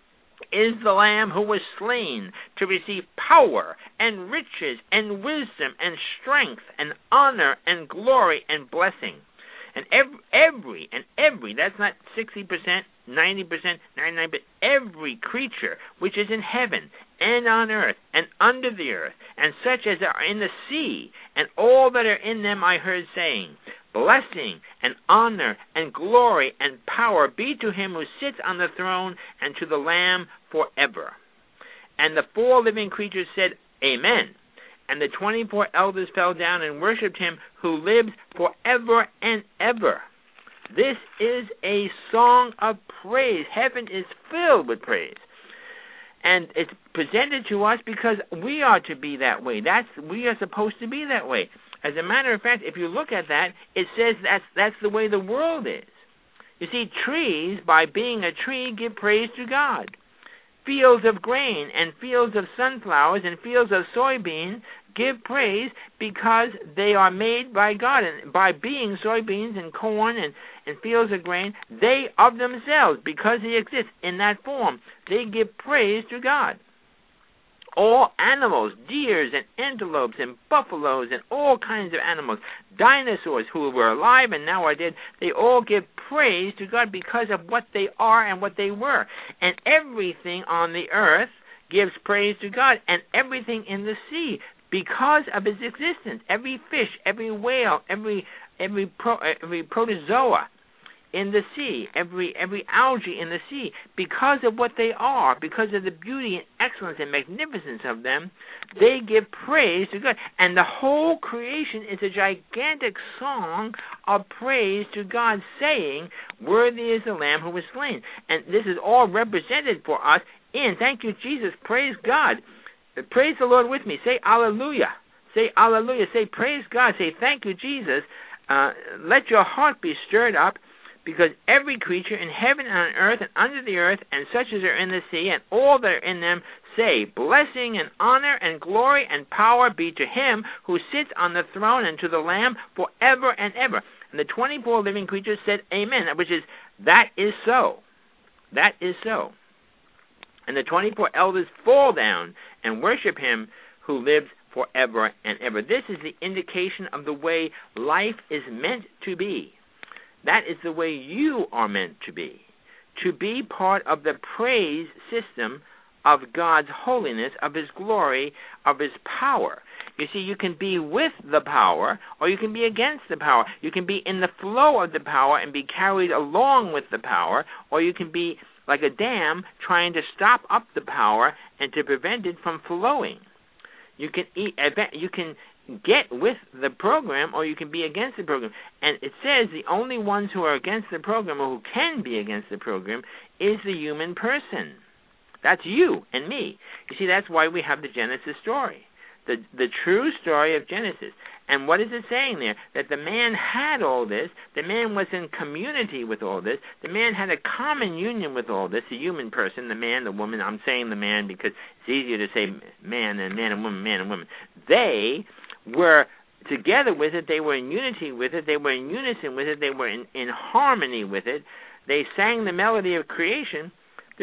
is the Lamb who was slain to receive power and riches and wisdom and strength and honor and glory and blessing. And every, every, and every, that's not sixty percent, ninety percent, ninety-nine percent, but every creature which is in heaven and on earth and under the earth, and such as are in the sea, and all that are in them I heard saying, Blessing and honor and glory and power be to him who sits on the throne and to the Lamb forever. And the four living creatures said, Amen. And the twenty-four elders fell down and worshipped him who lives forever and ever. This is a song of praise. Heaven is filled with praise. And it's presented to us because we are to be that way. That's we are supposed to be that way. As a matter of fact, if you look at that, it says that's that's the way the world is. You see, trees, by being a tree, give praise to God. Fields of grain and fields of sunflowers and fields of soybeans give praise because they are made by God. And by being soybeans and corn and, and fields of grain, they of themselves, because they exist in that form, they give praise to God. All animals, deers and antelopes and buffaloes and all kinds of animals, dinosaurs who were alive and now are dead, they all give praise to God because of what they are and what they were. And everything on the earth gives praise to God, and everything in the sea because of its existence. Every fish, every whale, every every pro, every protozoa in the sea, every every algae in the sea, because of what they are, because of the beauty and excellence and magnificence of them, they give praise to God. And the whole creation is a gigantic song of praise to God, saying, Worthy is the Lamb who was slain. And this is all represented for us in, thank you, Jesus, praise God. Praise the Lord with me. Say Alleluia. Say Alleluia. Say praise God. Say thank you, Jesus. Uh, let your heart be stirred up, because every creature in heaven and on earth and under the earth and such as are in the sea and all that are in them say, Blessing and honor and glory and power be to him who sits on the throne and to the Lamb forever and ever. And the twenty-four living creatures said, Amen, which is, that is so. That is so. And the twenty-four elders fall down and worship him who lives forever and ever. This is the indication of the way life is meant to be. That is the way you are meant to be, to be part of the praise system of God's holiness, of his glory, of his power. You see, you can be with the power, or you can be against the power. You can be in the flow of the power and be carried along with the power, or you can be like a dam trying to stop up the power and to prevent it from flowing. You can eat, you can get with the program, or you can be against the program. And it says the only ones who are against the program, or who can be against the program, is the human person. That's you and me. You see, that's why we have the Genesis story, the the true story of Genesis. And what is it saying there? That the man had all this, the man was in community with all this, the man had a common union with all this, the human person, the man, the woman. I'm saying the man because it's easier to say man than man and woman, man and woman. They were together with it, they were in unity with it, they were in unison with it, they were in, in harmony with it. They sang the melody of creation. There was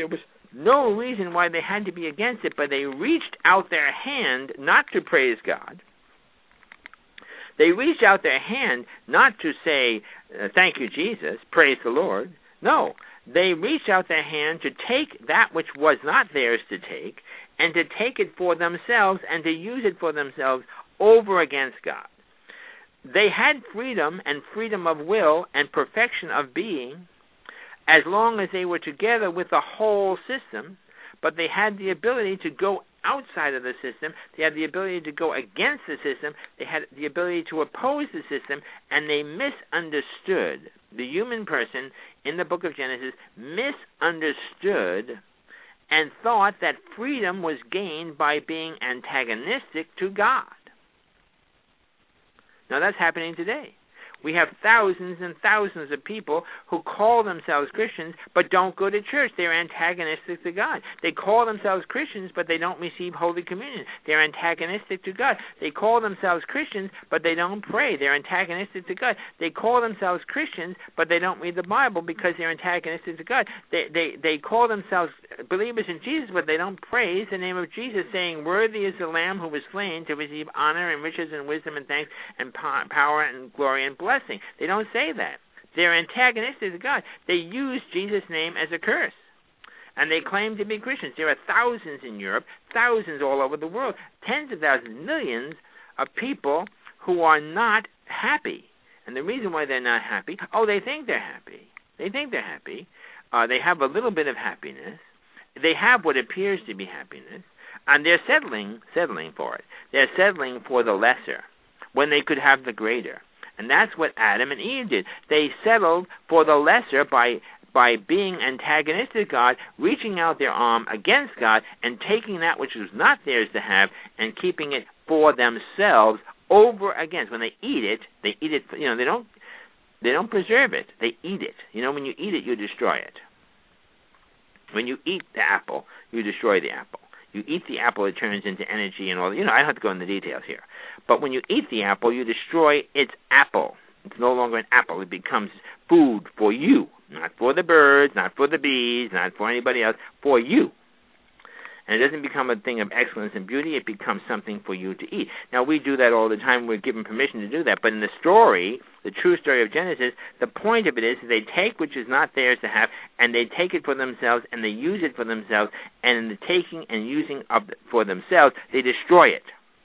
no reason why they had to be against it, but they reached out their hand not to praise God. They reached out their hand not to say, uh, thank you, Jesus, praise the Lord. No, they reached out their hand to take that which was not theirs to take and to take it for themselves and to use it for themselves over against God. They had freedom and freedom of will and perfection of being as long as they were together with the whole system, but they had the ability to go outside of the system. They had the ability to go against the system. They had the ability to oppose the system, and they misunderstood. The human person in the book of Genesis misunderstood and thought that freedom was gained by being antagonistic to God. Now that's happening today. We have thousands and thousands of people who call themselves Christians but don't go to church. They're antagonistic to God. They call themselves Christians but they don't receive Holy Communion. They're antagonistic to God. They call themselves Christians but they don't pray. They're antagonistic to God. They call themselves Christians but they don't read the Bible because they're antagonistic to God. They they they call themselves believers in Jesus but they don't praise the name of Jesus, saying, "Worthy is the Lamb who was slain to receive honor and riches and wisdom and thanks and power and glory and blessing." They don't say that. They're antagonistic to God. They use Jesus' name as a curse. And they claim to be Christians. There are thousands in Europe, thousands all over the world, tens of thousands, millions of people who are not happy. And the reason why they're not happy, oh, they think they're happy. They think they're happy. Uh, they have a little bit of happiness. They have what appears to be happiness. And they're settling, settling for it. They're settling for the lesser when they could have the greater. And that's what Adam and Eve did. They settled for the lesser by by being antagonistic to God, reaching out their arm against God, and taking that which was not theirs to have and keeping it for themselves over against. When they eat it, they eat it. You know, they don't they don't preserve it. They eat it. You know, when you eat it, you destroy it. When you eat the apple, you destroy the apple. You eat the apple, it turns into energy and all. You know, I don't have to go into the details here. But when you eat the apple, you destroy its apple. It's no longer an apple. It becomes food for you, not for the birds, not for the bees, not for anybody else, for you. And it doesn't become a thing of excellence and beauty. It becomes something for you to eat. Now, we do that all the time. We're given permission to do that. But in the story, the true story of Genesis, the point of it is that they take which is not theirs to have, and they take it for themselves, and they use it for themselves, and in the taking and using of it for themselves, they destroy it.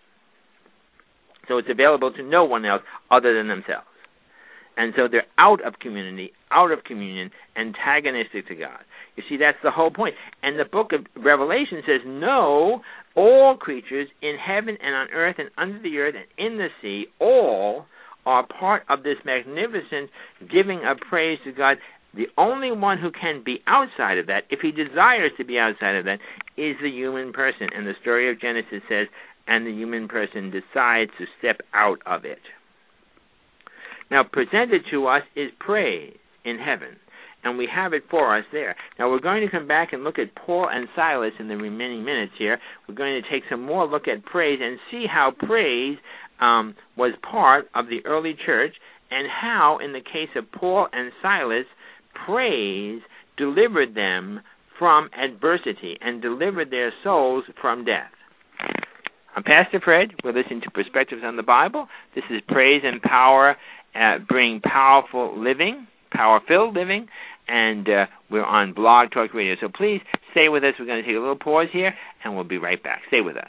So it's available to no one else other than themselves. And so they're out of community, out of communion, antagonistic to God. You see, that's the whole point. And the book of Revelation says, no, all creatures in heaven and on earth and under the earth and in the sea, all are part of this magnificent giving of praise to God. The only one who can be outside of that, if he desires to be outside of that, is the human person. And the story of Genesis says, and the human person decides to step out of it. Now, presented to us is praise in heaven, and we have it for us there. Now, we're going to come back and look at Paul and Silas in the remaining minutes here. We're going to take some more look at praise and see how praise um, was part of the early church, and how, in the case of Paul and Silas, praise delivered them from adversity and delivered their souls from death. I'm Pastor Fred. We're listening to Perspectives on the Bible. This is Praise and Power, uh, bring powerful living, power-filled living, and uh, we're on Blog Talk Radio. So please stay with us. We're going to take a little pause here, and we'll be right back. Stay with us.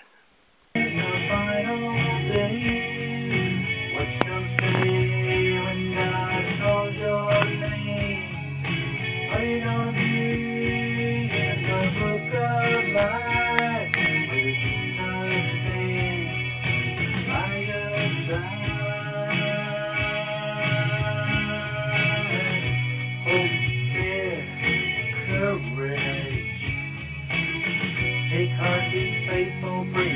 Take heart, be faithful,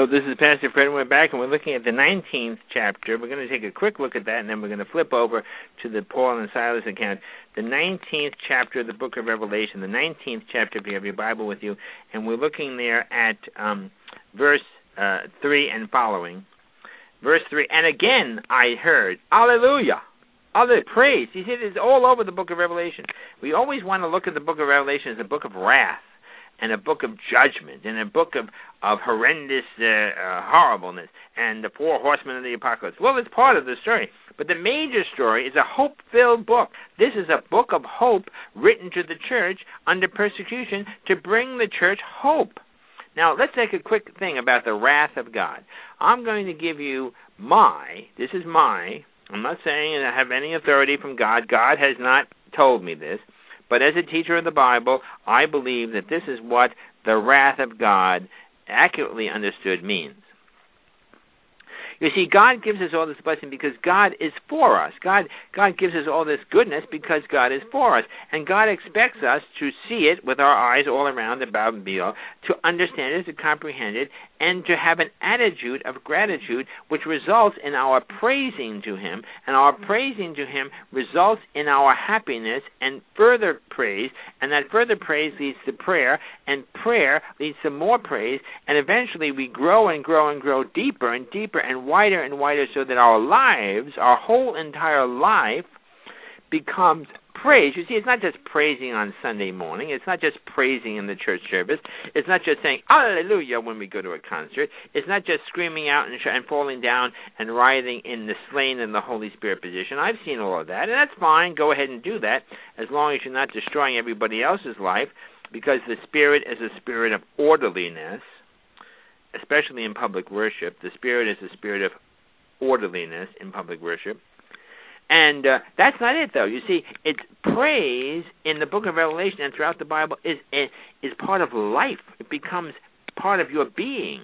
this is Pastor Fred, and we're back, and we're looking at the nineteenth chapter. We're going to take a quick look at that, and then we're going to flip over to the Paul and Silas account. The nineteenth chapter of the book of Revelation, the nineteenth chapter, if you have your Bible with you, and we're looking there at um, verse uh, three and following. Verse three, and again I heard, Alleluia, Alleluia, praise. You see, it's all over the book of Revelation. We always want to look at the book of Revelation as a book of wrath, and a book of judgment, and a book of, of horrendous uh, uh, horribleness, and the four horsemen of the apocalypse. Well, it's part of the story. But the major story is a hope-filled book. This is a book of hope written to the church under persecution to bring the church hope. Now, let's take a quick thing about the wrath of God. I'm going to give you my, this is my, I'm not saying I have any authority from God. God has not told me this. But as a teacher of the Bible, I believe that this is what the wrath of God, accurately understood, means. You see, God gives us all this blessing because God is for us. God God gives us all this goodness because God is for us. And God expects us to see it with our eyes all around, about and beyond, to understand it, to comprehend it, and to have an attitude of gratitude which results in our praising to Him. And our praising to Him results in our happiness and further praise. And that further praise leads to prayer. And prayer leads to more praise. And eventually we grow and grow and grow deeper and deeper and wider and wider, so that our lives, our whole entire life, becomes praise. You see, it's not just praising on Sunday morning. It's not just praising in the church service. It's not just saying Hallelujah when we go to a concert. It's not just screaming out and, sh- and falling down and writhing in the slain and the Holy Spirit position. I've seen all of that, and that's fine. Go ahead and do that, as long as you're not destroying everybody else's life, because the Spirit is a spirit of orderliness. Especially in public worship, the Spirit is a spirit of orderliness in public worship. And uh, that's not it, though. You see, it's praise in the book of Revelation and throughout the Bible is is part of life. It becomes part of your being.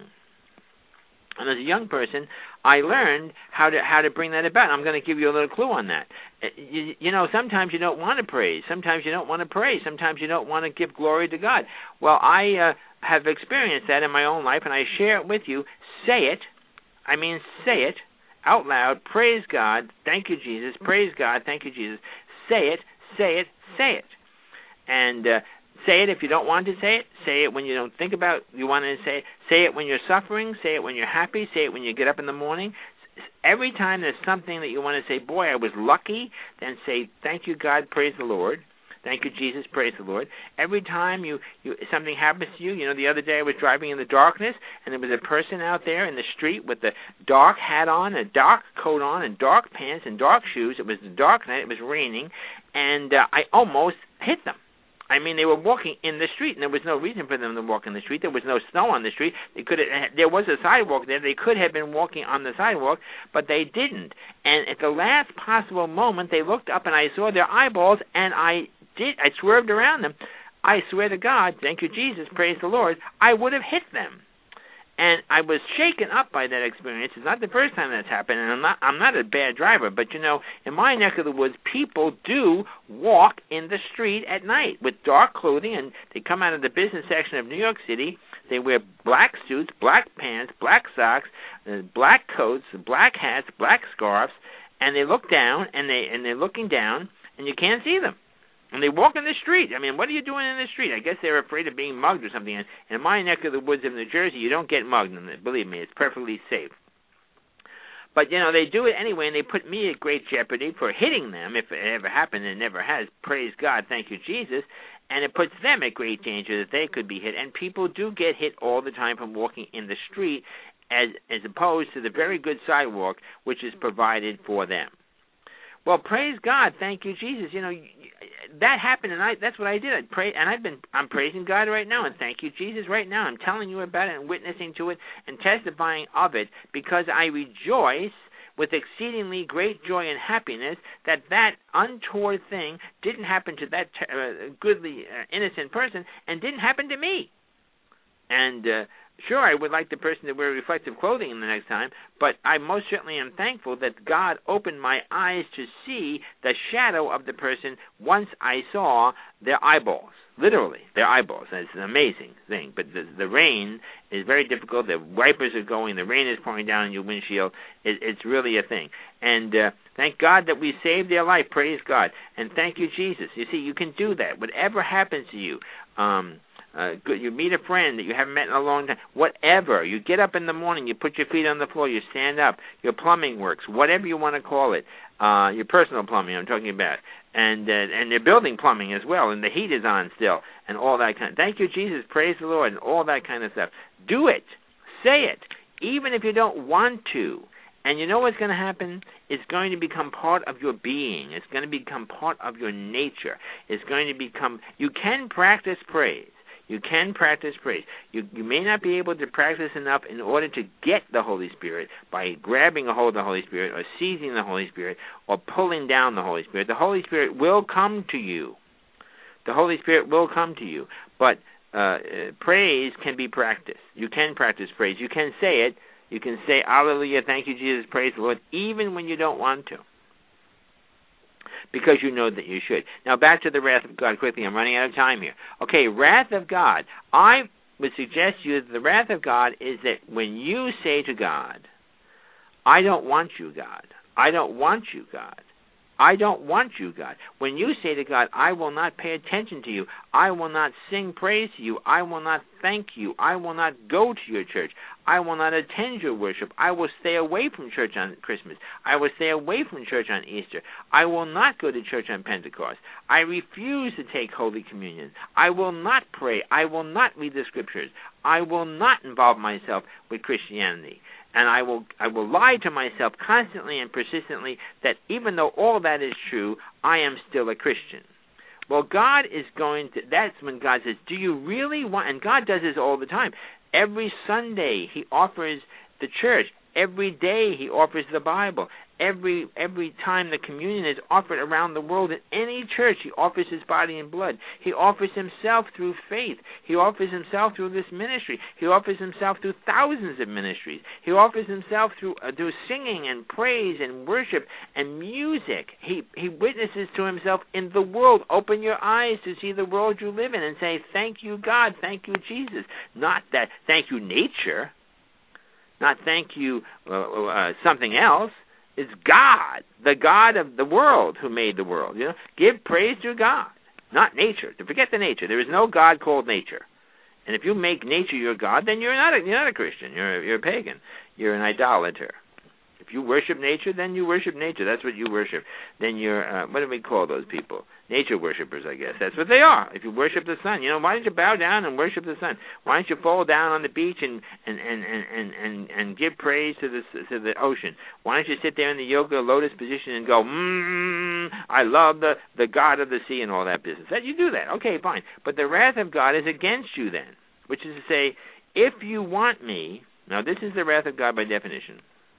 And as a young person, I learned how to how to bring that about. I'm going to give you a little clue on that. You, you know, sometimes you don't want to praise. Sometimes you don't want to praise. Sometimes you don't want to give glory to God. Well, I uh, have experienced that in my own life, and I share it with you. Say it. I mean, say it out loud. Praise God. Thank you, Jesus. Praise God. Thank you, Jesus. Say it. Say it. Say it. And uh, say it if you don't want to say it. Say it when you don't think about you want to say it. Say it when you're suffering. Say it when you're happy. Say it when you get up in the morning. Every time there's something that you want to say, boy, I was lucky, then say, thank you, God, praise the Lord. Thank you, Jesus, praise the Lord. Every time you, you something happens to you, you know, the other day I was driving in the darkness, and there was a person out there in the street with a dark hat on, a dark coat on, and dark pants and dark shoes. It was a dark night. It was raining, and uh, I almost hit them. I mean, they were walking in the street, and there was no reason for them to walk in the street. There was no snow on the street. They could have, there was a sidewalk there. They could have been walking on the sidewalk, but they didn't. And at the last possible moment, they looked up, and I saw their eyeballs, and I did. I swerved around them. I swear to God, thank you, Jesus, praise the Lord, I would have hit them. And I was shaken up by that experience. It's not the first time that's happened, and I'm not I'm not a bad driver, but, you know, in my neck of the woods, people do walk in the street at night with dark clothing, and they come out of the business section of New York City. They wear black suits, black pants, black socks, uh, black coats, black hats, black scarves, and they look down, and, they, and they're looking down, and you can't see them. And they walk in the street. I mean, what are you doing in the street? I guess they're afraid of being mugged or something. And in my neck of the woods of New Jersey, you don't get mugged. And believe me, it's perfectly safe. But, you know, they do it anyway, and they put me at great jeopardy for hitting them, if it ever happened, and it never has. Praise God, thank you, Jesus. And it puts them at great danger that they could be hit. And people do get hit all the time from walking in the street, as as opposed to the very good sidewalk which is provided for them. Well, praise God, thank you, Jesus. You know, that happened, and I that's what I did. I pray, and I've been I'm praising God right now, and thank you, Jesus, right now. I'm telling you about it and witnessing to it and testifying of it, because I rejoice with exceedingly great joy and happiness that that untoward thing didn't happen to that uh, goodly, uh, innocent person, and didn't happen to me. And uh, sure, I would like the person to wear reflective clothing the next time, but I most certainly am thankful that God opened my eyes to see the shadow of the person once I saw their eyeballs. literally, their eyeballs. It's an amazing thing. But the, the rain is very difficult. The wipers are going. The rain is pouring down on your windshield. It, it's really a thing. And uh, thank God that we saved their life. Praise God. And thank you, Jesus. You see, you can do that. Whatever happens to you, um, uh, good, you meet a friend that you haven't met in a long time, whatever. You get up in the morning, you put your feet on the floor, you stand up, your plumbing works, whatever you want to call it, uh, your personal plumbing I'm talking about. And uh, and they're building plumbing as well, and the heat is on still, and all that kind of, thank you, Jesus, praise the Lord, and all that kind of stuff. Do it. Say it. Even if you don't want to. And you know what's going to happen? It's going to become part of your being. It's going to become part of your nature. It's going to become, you can practice praise. You can practice praise. You you may not be able to practice enough in order to get the Holy Spirit by grabbing a hold of the Holy Spirit or seizing the Holy Spirit or pulling down the Holy Spirit. The Holy Spirit will come to you. The Holy Spirit will come to you. But uh, praise can be practiced. You can practice praise. You can say it. You can say, hallelujah, thank you, Jesus, praise the Lord, even when you don't want to, because you know that you should. Now, back to the wrath of God quickly. I'm running out of time here. Okay, wrath of God. I would suggest to you that the wrath of God is that when you say to God, I don't want you, God. I don't want you, God. I don't want you, God. When you say to God, I will not pay attention to you. I will not sing praise to you. I will not thank you. I will not go to your church. I will not attend your worship. I will stay away from church on Christmas. I will stay away from church on Easter. I will not go to church on Pentecost. I refuse to take Holy Communion. I will not pray. I will not read the Scriptures. I will not involve myself with Christianity. And I will I will lie to myself constantly and persistently that even though all that is true, I am still a Christian. Well, God is going to, that's when God says, do you really want, and God does this all the time. Every Sunday he offers the church. Every day he offers the Bible. Every every time the communion is offered around the world in any church, he offers his body and blood. He offers himself through faith. He offers himself through this ministry. He offers himself through thousands of ministries. He offers himself through uh, through singing and praise and worship and music. He he witnesses to himself in the world. Open your eyes to see the world you live in and say, thank you, God. Thank you, Jesus. Not that, thank you, nature. Not thank you, uh, uh, something else. It's God, the God of the world who made the world. You know, give praise to God, not nature. To forget the nature. There is no God called nature. And if you make nature your God, then you're not a, you're not a Christian. You're a, you're a pagan. You're an idolater. If you worship nature, then you worship nature. That's what you worship. Then you're, uh, what do we call those people? Nature worshipers, I guess. That's what they are. If you worship the sun, you know, why don't you bow down and worship the sun? Why don't you fall down on the beach and and and and and, and give praise to the to the ocean? Why don't you sit there in the yoga lotus position and go, mmm, I love the the God of the sea and all that business? That you do that, okay, fine. But the wrath of God is against you then, which is to say, if you want me, now this is the wrath of God by definition.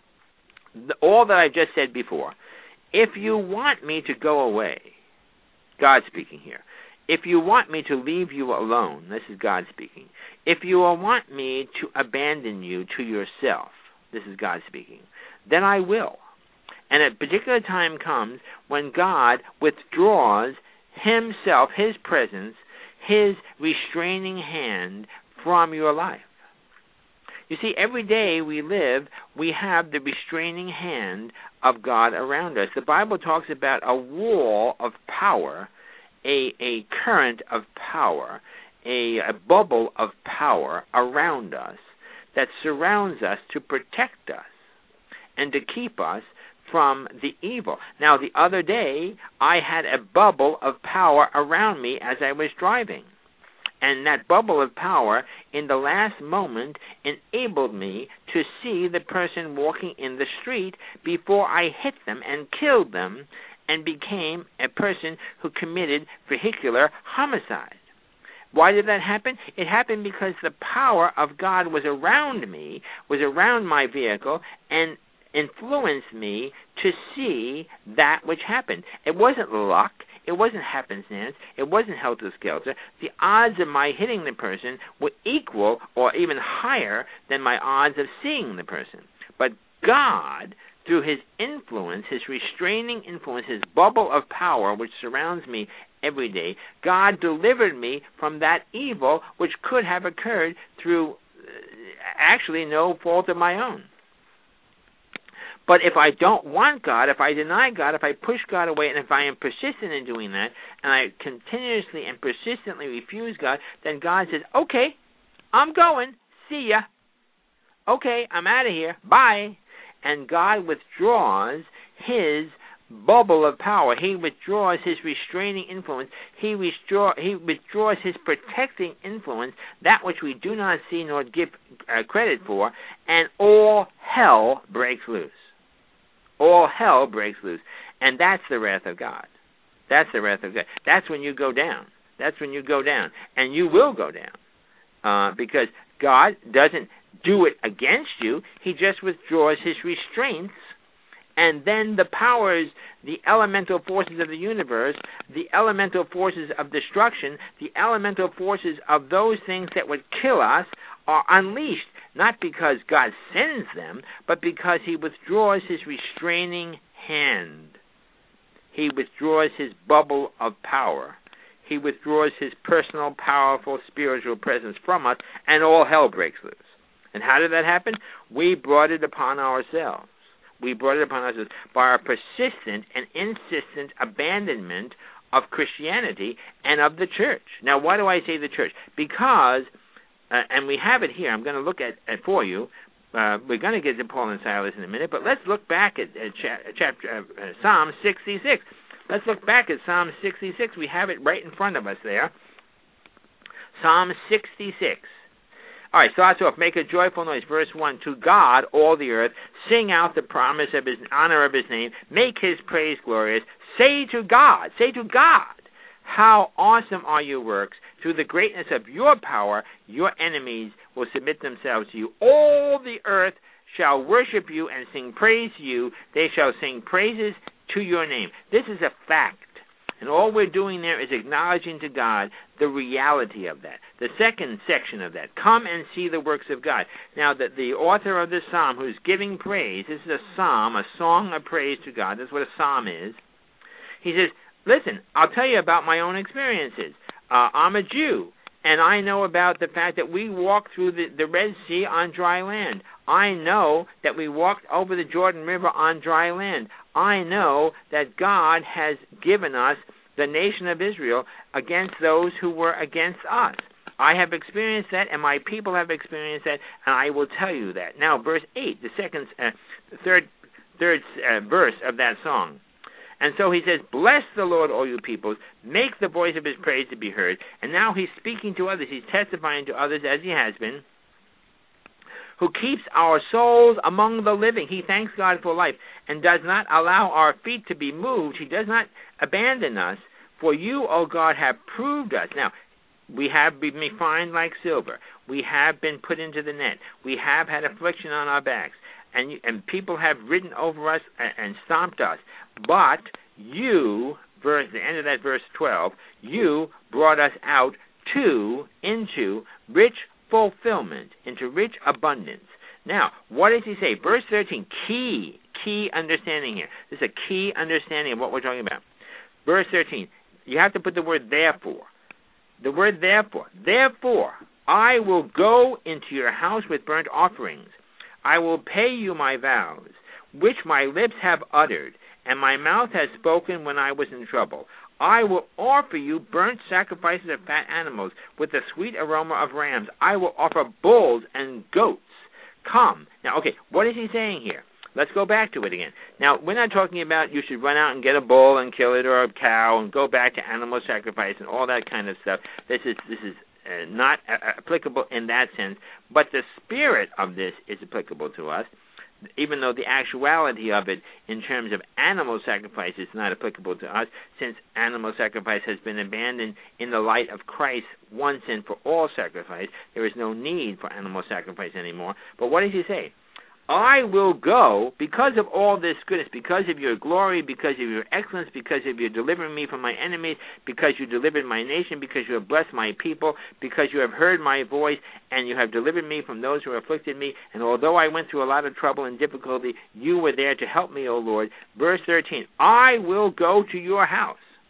All that I've just said before. If you want me to go away, God speaking here. If you want me to leave you alone, this is God speaking. If you want me to abandon you to yourself, this is God speaking, then I will. And a particular time comes when God withdraws himself, his presence, his restraining hand from your life. You see, every day we live, we have the restraining hand of God around us. The Bible talks about a wall of power, a, a current of power, a, a bubble of power around us that surrounds us to protect us and to keep us from the evil. Now, the other day, I had a bubble of power around me as I was driving. And that bubble of power, in the last moment, enabled me to see the person walking in the street before I hit them and killed them and became a person who committed vehicular homicide. Why did that happen? It happened because the power of God was around me, was around my vehicle, and influenced me to see that which happened. It wasn't luck. It wasn't happenstance. It wasn't helter-skelter. The odds of my hitting the person were equal or even higher than my odds of seeing the person. But God, through his influence, his restraining influence, his bubble of power which surrounds me every day. God delivered me from that evil which could have occurred through uh, actually no fault of my own. But if I don't want God, if I deny God, if I push God away, and if I am persistent in doing that, and I continuously and persistently refuse God, then God says, okay, I'm going. See ya. Okay, I'm out of here. Bye. And God withdraws his bubble of power. He withdraws his restraining influence. He, withdraw, he withdraws his protecting influence, that which we do not see nor give uh, credit for, and all hell breaks loose. All hell breaks loose. And that's the wrath of God. That's the wrath of God. That's when you go down. That's when you go down. And you will go down. Uh, because God doesn't do it against you. He just withdraws his restraints. And then the powers, the elemental forces of the universe, the elemental forces of destruction, the elemental forces of those things that would kill us are unleashed. Not because God sends them, but because he withdraws his restraining hand. He withdraws his bubble of power. He withdraws his personal, powerful, spiritual presence from us, and all hell breaks loose. And how did that happen? We brought it upon ourselves. We brought it upon ourselves by our persistent and insistent abandonment of Christianity and of the church. Now, why do I say the church? Because... Uh, and we have it here. I'm going to look at it for you. Uh, we're going to get to Paul and Silas in a minute, but let's look back at, at cha- chapter uh, Psalm sixty-six. Let's look back at Psalm sixty-six. We have it right in front of us there. Psalm sixty-six. All right, starts off, make a joyful noise. Verse one, to God, all the earth, sing out the promise of his honor of his name. Make his praise glorious. Say to God, say to God, how awesome are your works. Through the greatness of your power, your enemies will submit themselves to you. All the earth shall worship you and sing praise to you. They shall sing praises to your name. This is a fact. And all we're doing there is acknowledging to God the reality of that. The second section of that, come and see the works of God. Now, that the author of this psalm, who's giving praise, this is a psalm, a song of praise to God. That's what a psalm is. He says, listen, I'll tell you about my own experiences. Uh, I'm a Jew, and I know about the fact that we walked through the, the Red Sea on dry land. I know that we walked over the Jordan River on dry land. I know that God has given us the nation of Israel against those who were against us. I have experienced that, and my people have experienced that, and I will tell you that. Now, verse eight, the second, uh, third, third uh, verse of that song. And so he says, bless the Lord, all you peoples. Make the voice of his praise to be heard. And now he's speaking to others. He's testifying to others, as he has been, who keeps our souls among the living. He thanks God for life and does not allow our feet to be moved. He does not abandon us. For you, O God, have proved us. Now, we have been refined like silver. We have been put into the net. We have had affliction on our backs. And, and people have ridden over us and, and stomped us. But you, verse the end of that verse twelve, you brought us out to, into rich fulfillment, into rich abundance. Now, what does he say? Verse thirteen, key, key understanding here. This is a key understanding of what we're talking about. Verse thirteen, you have to put the word therefore. The word therefore. Therefore, I will go into your house with burnt offerings. I will pay you my vows, which my lips have uttered, and my mouth has spoken when I was in trouble. I will offer you burnt sacrifices of fat animals with the sweet aroma of rams. I will offer bulls and goats. Come. Now, okay, what is he saying here? Let's go back to it again. Now, we're not talking about you should run out and get a bull and kill it, or a cow and go back to animal sacrifice and all that kind of stuff. This is this is uh, not uh, applicable in that sense, but the spirit of this is applicable to us, even though the actuality of it in terms of animal sacrifice is not applicable to us, since animal sacrifice has been abandoned in the light of Christ once and for all sacrifice. There is no need for animal sacrifice anymore. But what does he say? I will go because of all this goodness, because of your glory, because of your excellence, because of your delivering me from my enemies, because you delivered my nation, because you have blessed my people, because you have heard my voice, and you have delivered me from those who afflicted me. And although I went through a lot of trouble and difficulty, you were there to help me, O Lord. Verse thirteen, I will go to your house.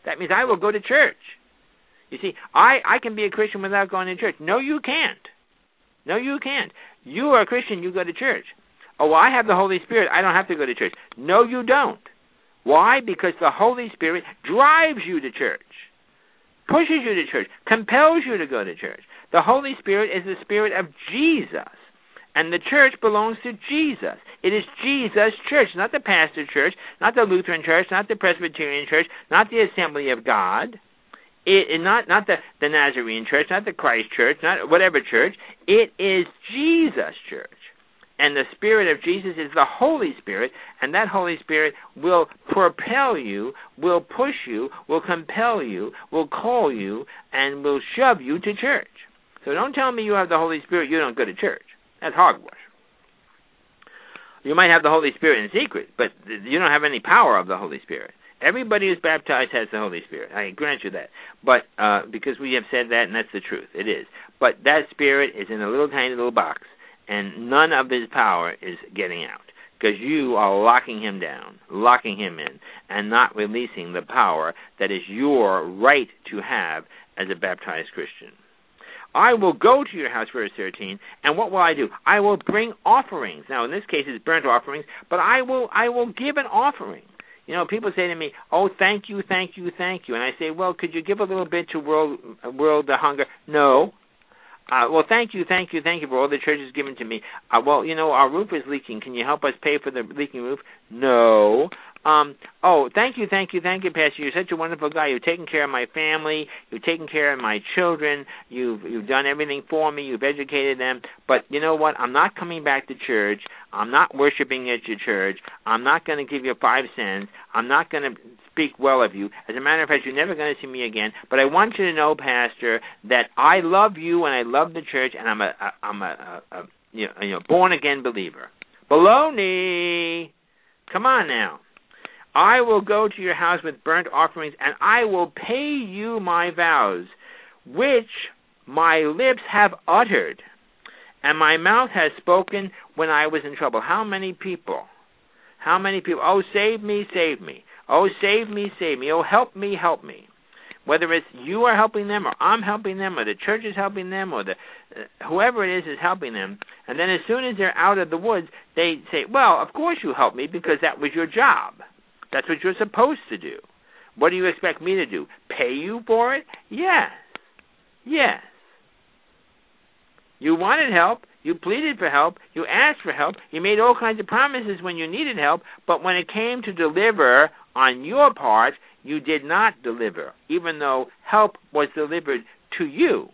That means I will go to church. You see, I, I can be a Christian without going to church. No, you can't. No, you can't. You are a Christian, you go to church. Oh, well, I have the Holy Spirit, I don't have to go to church. No, you don't. Why? Because the Holy Spirit drives you to church, pushes you to church, compels you to go to church. The Holy Spirit is the Spirit of Jesus, and the church belongs to Jesus. It is Jesus' church, not the pastor church, not the Lutheran church, not the Presbyterian church, not the Assembly of God, it, not not the, the Nazarene church, not the Christ church, not whatever church. It is Jesus' church. And the Spirit of Jesus is the Holy Spirit, and that Holy Spirit will propel you, will push you, will compel you, will call you, and will shove you to church. So don't tell me you have the Holy Spirit, you don't go to church. That's hogwash. You might have the Holy Spirit in secret, but you don't have any power of the Holy Spirit. Everybody who's baptized has the Holy Spirit. I grant you that. But uh, because we have said that, and that's the truth. It is. But that Spirit is in a little tiny little box, and none of his power is getting out, because you are locking him down, locking him in, and not releasing the power that is your right to have as a baptized Christian. I will go to your house, verse thirteen, and what will I do? I will bring offerings. Now, in this case, it's burnt offerings, but I will I will give an offering. You know, people say to me, oh, thank you, thank you, thank you. And I say, well, could you give a little bit to world, world the hunger? No. Uh, well, thank you, thank you, thank you for all the church has given to me. Uh, well, you know, our roof is leaking. Can you help us pay for the leaking roof? No. Um, oh, thank you, thank you, thank you, Pastor. You're such a wonderful guy. You've taken care of my family. You've taken care of my children. You've you've done everything for me. You've educated them. But you know what? I'm not coming back to church. I'm not worshiping at your church. I'm not going to give you five cents. I'm not going to speak well of you. As a matter of fact, you're never going to see me again. But I want you to know, Pastor, that I love you and I love the church, and I'm a, a I'm a, a, a you know, you know born again believer. Baloney! Come on now. I will go to your house with burnt offerings, and I will pay you my vows, which my lips have uttered, and my mouth has spoken when I was in trouble. How many people? How many people? Oh, save me, save me. Oh, save me, save me. Oh, help me, help me. Whether it's you are helping them, or I'm helping them, or the church is helping them, or the uh, whoever it is is helping them, and then as soon as they're out of the woods, they say, well, of course you helped me because that was your job. That's what you're supposed to do. What do you expect me to do? Pay you for it? Yes. Yes. You wanted help. You pleaded for help. You asked for help. You made all kinds of promises when you needed help. But when it came to deliver on your part, you did not deliver, even though help was delivered to you.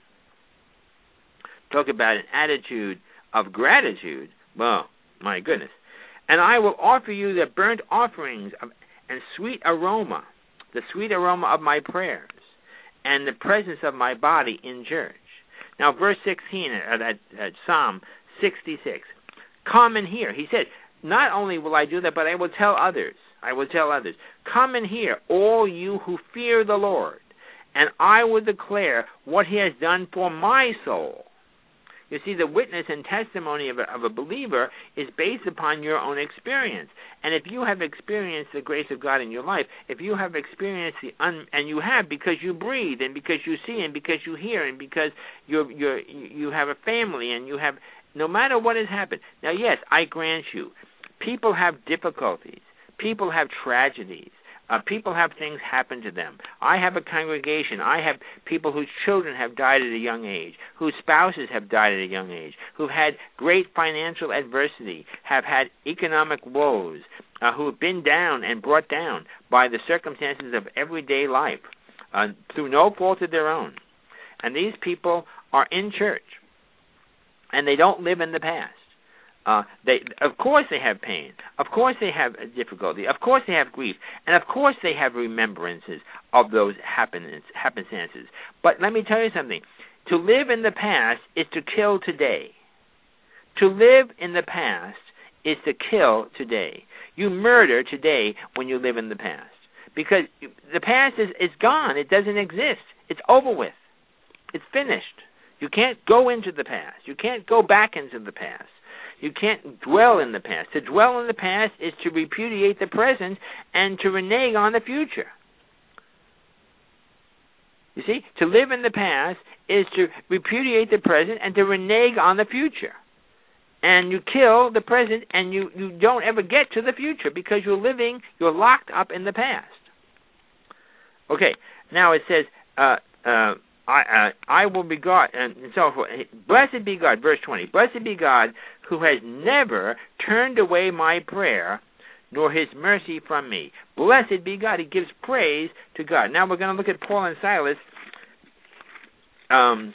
Talk about an attitude of gratitude. Well, my goodness. And I will offer you the burnt offerings of and sweet aroma, the sweet aroma of my prayers, and the presence of my body in church. Now, verse sixteen, at, at, at Psalm sixty-six, come and hear. He said, not only will I do that, but I will tell others. I will tell others. Come and hear, all you who fear the Lord, and I will declare what he has done for my soul. You see, the witness and testimony of a, of a believer is based upon your own experience. And if you have experienced the grace of God in your life, if you have experienced the un, and you have because you breathe and because you see and because you hear and because you're, you're, you have a family and you have, no matter what has happened. Now, yes, I grant you, people have difficulties. People have tragedies. Uh, people have things happen to them. I have a congregation. I have people whose children have died at a young age, whose spouses have died at a young age, who've had great financial adversity, have had economic woes, uh, who have been down and brought down by the circumstances of everyday life uh, through no fault of their own. And these people are in church, and they don't live in the past. Uh, they, of course they have pain. Of course they have difficulty. Of course they have grief. And of course they have remembrances of those happenstances. But let me tell you something. To live in the past is to kill today. To live in the past is to kill today. You murder today when you live in the past. Because the past is, is gone. It doesn't exist. It's over with. It's finished. You can't go into the past. You can't go back into the past. You can't dwell in the past. To dwell in the past is to repudiate the present and to renege on the future. You see, to live in the past is to repudiate the present and to renege on the future. And you kill the present and you, you don't ever get to the future because you're living, you're locked up in the past. Okay, now it says, uh, uh, I, uh, I will be God, and so forth. Blessed be God, verse twenty. Blessed be God who has never turned away my prayer, nor his mercy from me. Blessed be God. He gives praise to God. Now we're going to look at Paul and Silas. Um,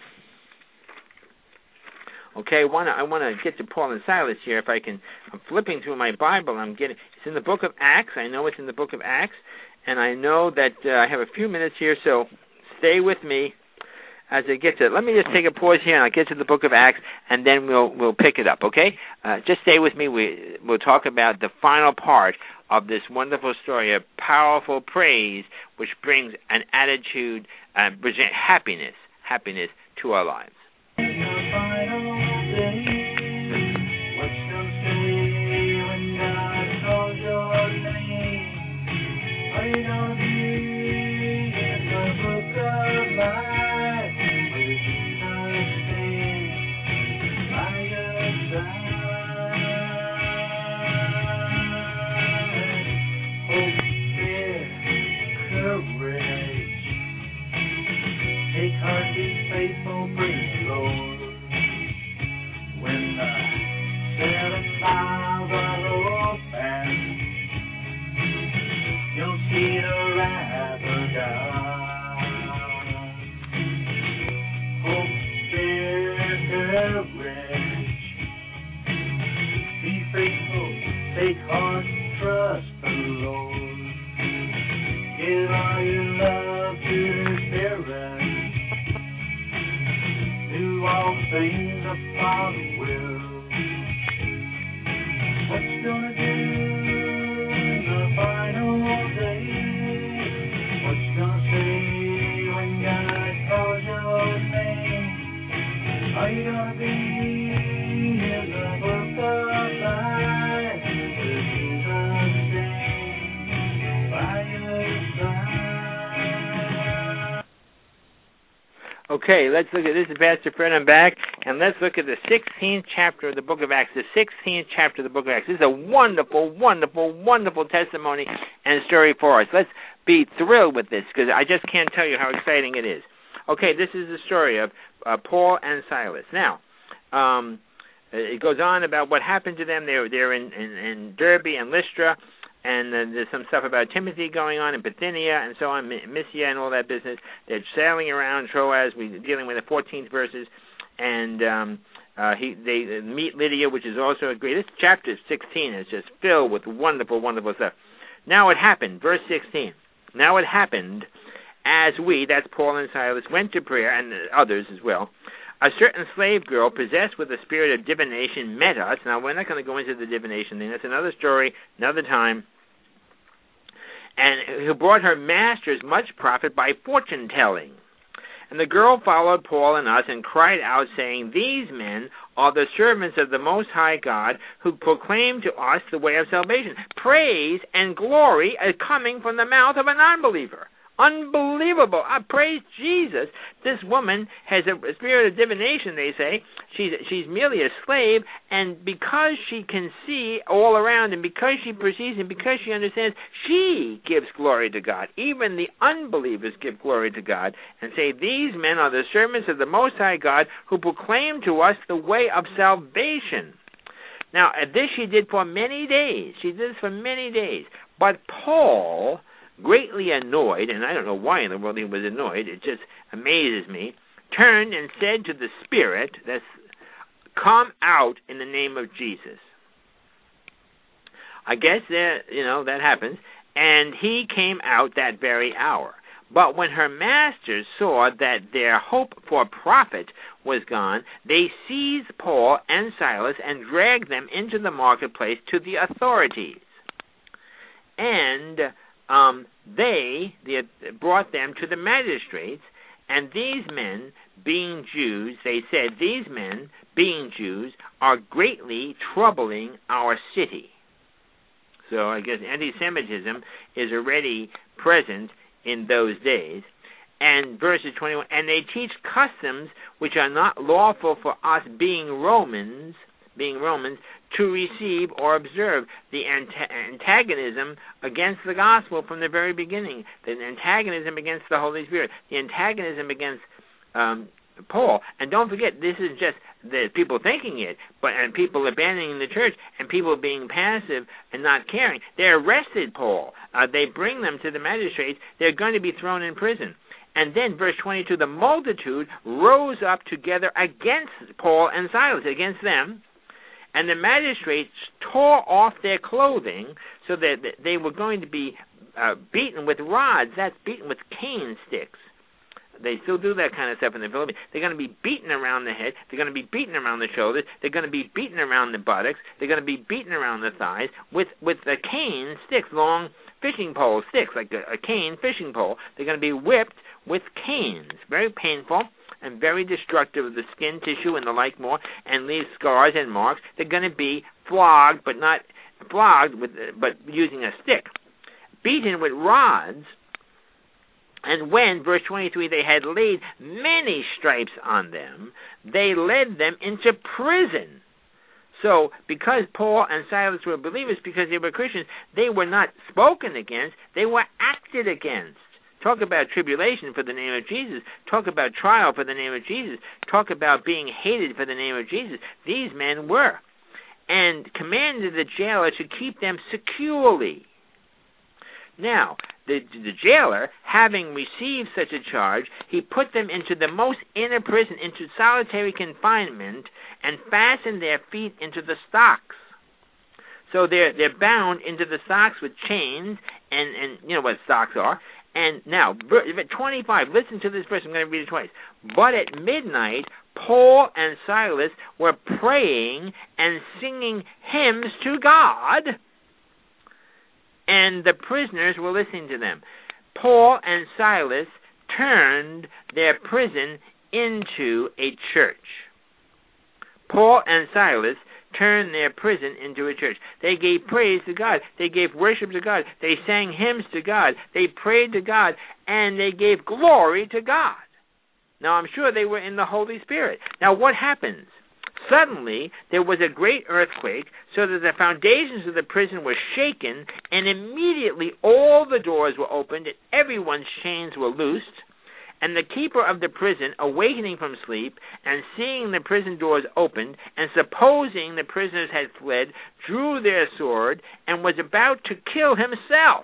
okay, I want to I want to get to Paul and Silas here. If I can, I'm flipping through my Bible. I'm getting. It's in the book of Acts. I know it's in the book of Acts, and I know that uh, I have a few minutes here. So stay with me as I get to it. Let me just take a pause here, and I'll get to the book of Acts, and then we'll we'll pick it up, okay? Uh, just stay with me. We, we'll talk about the final part of this wonderful story of powerful praise, which brings an attitude, uh, brings happiness, happiness to our lives. Okay, let's look at this. Is Pastor Fred. I'm back, and let's look at the sixteenth chapter of the book of Acts. The sixteenth chapter of the book of Acts. This is a wonderful, wonderful, wonderful testimony and story for us. Let's be thrilled with this because I just can't tell you how exciting it is. Okay, this is the story of uh, Paul and Silas. Now, um, it goes on about what happened to them. They're they're in, in, in Derbe and Lystra. And uh, there's some stuff about Timothy going on in Bithynia and so on, Mysia and all that business. They're sailing around Troas. We're dealing with the fourteenth verses. And um, uh, he, they meet Lydia, which is also a great. This chapter sixteen is just filled with wonderful, wonderful stuff. Now it happened, verse sixteen. Now it happened as we, that's Paul and Silas, went to prayer, and others as well. A certain slave girl possessed with the spirit of divination met us. Now, we're not going to go into the divination thing. That's another story, another time. And who brought her masters much profit by fortune-telling. And the girl followed Paul and us and cried out, saying, These men are the servants of the Most High God, who proclaim to us the way of salvation. Praise and glory are coming from the mouth of an unbeliever. Unbelievable. I praise Jesus. This woman has a spirit of divination, they say. She's she's merely a slave, and because she can see all around, and because she perceives, and because she understands, she gives glory to God. Even the unbelievers give glory to God and say, These men are the servants of the Most High God, who proclaim to us the way of salvation. Now, this she did for many days. She did this for many days. But Paul, greatly annoyed, and I don't know why in the world he was annoyed, it just amazes me, turned and said to the spirit, that's, come out in the name of Jesus. I guess that, you know, that happens. And he came out that very hour. But when her masters saw that their hope for profit was gone, they seized Paul and Silas and dragged them into the marketplace to the authorities. And um, they, they brought them to the magistrates, and these men, being Jews, they said, these men, being Jews, are greatly troubling our city. So I guess anti-Semitism is already present in those days. And verses twenty-one, and they teach customs which are not lawful for us, being Romans, being Romans, to receive or observe. The antagonism against the gospel from the very beginning, the antagonism against the Holy Spirit, the antagonism against um, Paul. And don't forget, this is just the people thinking it, but and people abandoning the church, and people being passive and not caring. They arrested Paul. Uh, they bring them to the magistrates. They're going to be thrown in prison. And then, verse twenty-two, the multitude rose up together against Paul and Silas, against them, and the magistrates tore off their clothing so that they were going to be uh, beaten with rods. That's beaten with cane sticks. They still do that kind of stuff in the Philippines. They're going to be beaten around the head. They're going to be beaten around the shoulders. They're going to be beaten around the buttocks. They're going to be beaten around the thighs with, with the cane sticks, long fishing pole sticks, like a, a cane fishing pole. They're going to be whipped with canes. Very painful and very destructive of the skin tissue and the like more, and leave scars and marks. They're going to be flogged, but not flogged with, but using a stick, beaten with rods. And when, verse twenty-three, they had laid many stripes on them, they led them into prison. So, because Paul and Silas were believers, because they were Christians, they were not spoken against, they were acted against. Talk about tribulation for the name of Jesus. Talk about trial for the name of Jesus. Talk about being hated for the name of Jesus. These men were. And commanded the jailer to keep them securely. Now, the, the jailer, having received such a charge, he put them into the most inner prison, into solitary confinement, and fastened their feet into the stocks. So they're they're bound into the stocks with chains, and, and you know what stocks are. And now, twenty-five, listen to this verse, I'm going to read it twice. But at midnight, Paul and Silas were praying and singing hymns to God, and the prisoners were listening to them. Paul and Silas turned their prison into a church. Paul and Silas turned their prison into a church. They gave praise to God. They gave worship to God. They sang hymns to God. They prayed to God, and they gave glory to God. Now, I'm sure they were in the Holy Spirit. Now, what happens? Suddenly, there was a great earthquake, so that the foundations of the prison were shaken, and immediately all the doors were opened, and everyone's chains were loosed. And the keeper of the prison, awakening from sleep, and seeing the prison doors opened, and supposing the prisoners had fled, drew their sword, and was about to kill himself.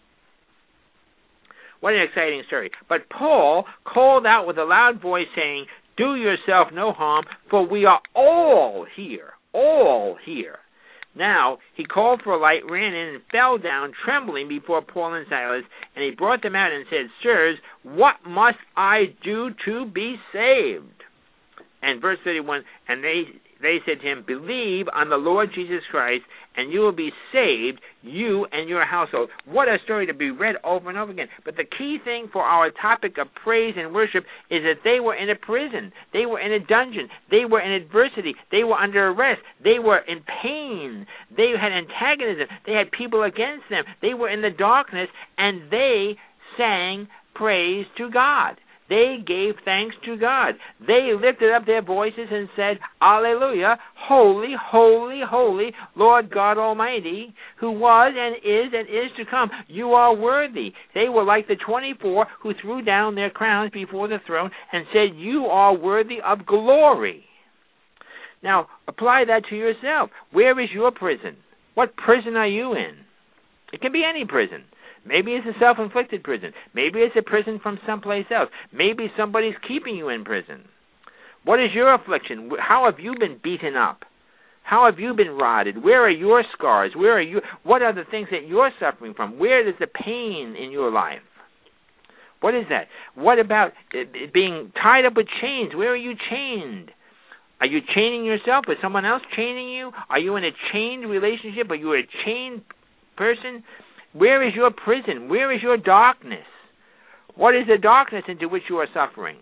What an exciting story. But Paul called out with a loud voice, saying, "Do yourself no harm, for we are all here, all here." Now he called for a light, ran in, and fell down, trembling before Paul and Silas, and he brought them out and said, "Sirs, what must I do to be saved?" And verse thirty-one, and they they said to him, "Believe on the Lord Jesus Christ, and you will be saved, you and your household." What a story to be read over and over again. But the key thing for our topic of praise and worship is that they were in a prison. They were in a dungeon. They were in adversity. They were under arrest. They were in pain. They had antagonism. They had people against them. They were in the darkness, and they sang praise to God. They gave thanks to God. They lifted up their voices and said, "Alleluia, holy, holy, holy, Lord God Almighty, who was and is and is to come. You are worthy." They were like the twenty-four who threw down their crowns before the throne and said, "You are worthy of glory." Now, apply that to yourself. Where is your prison? What prison are you in? It can be any prison. Maybe it's a self-inflicted prison. Maybe it's a prison from someplace else. Maybe somebody's keeping you in prison. What is your affliction? How have you been beaten up? How have you been rotted? Where are your scars? Where are you? What are the things that you're suffering from? Where is the pain in your life? What is that? What about being tied up with chains? Where are you chained? Are you chaining yourself? Is someone else chaining you? Are you in a chained relationship? Are you a chained person? Where is your prison? Where is your darkness? What is the darkness into which you are suffering?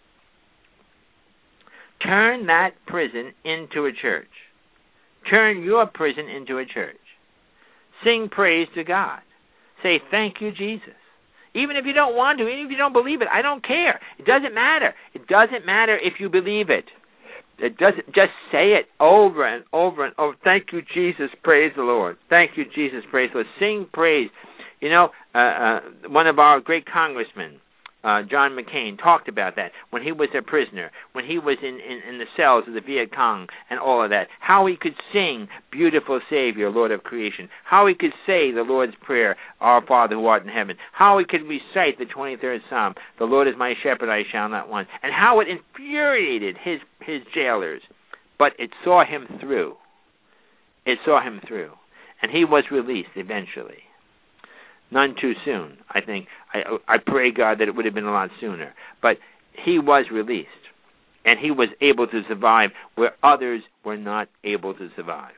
Turn that prison into a church. Turn your prison into a church. Sing praise to God. Say, "Thank you, Jesus." Even if you don't want to, even if you don't believe it, I don't care. It doesn't matter. It doesn't matter if you believe it. It doesn't. Just say it over and over and over. Thank you, Jesus. Praise the Lord. Thank you, Jesus. Praise the Lord. Sing praise. You know, uh, uh, one of our great congressmen, uh, John McCain, talked about that when he was a prisoner, when he was in, in, in the cells of the Viet Cong and all of that, how he could sing, Beautiful Savior, Lord of Creation, how he could say the Lord's Prayer, Our Father who art in heaven, how he could recite the twenty-third Psalm, the Lord is my shepherd, I shall not want, and how it infuriated his, his jailers, but it saw him through. It saw him through, and he was released eventually. None too soon, I think. I, I pray, God, that it would have been a lot sooner. But he was released, and he was able to survive where others were not able to survive.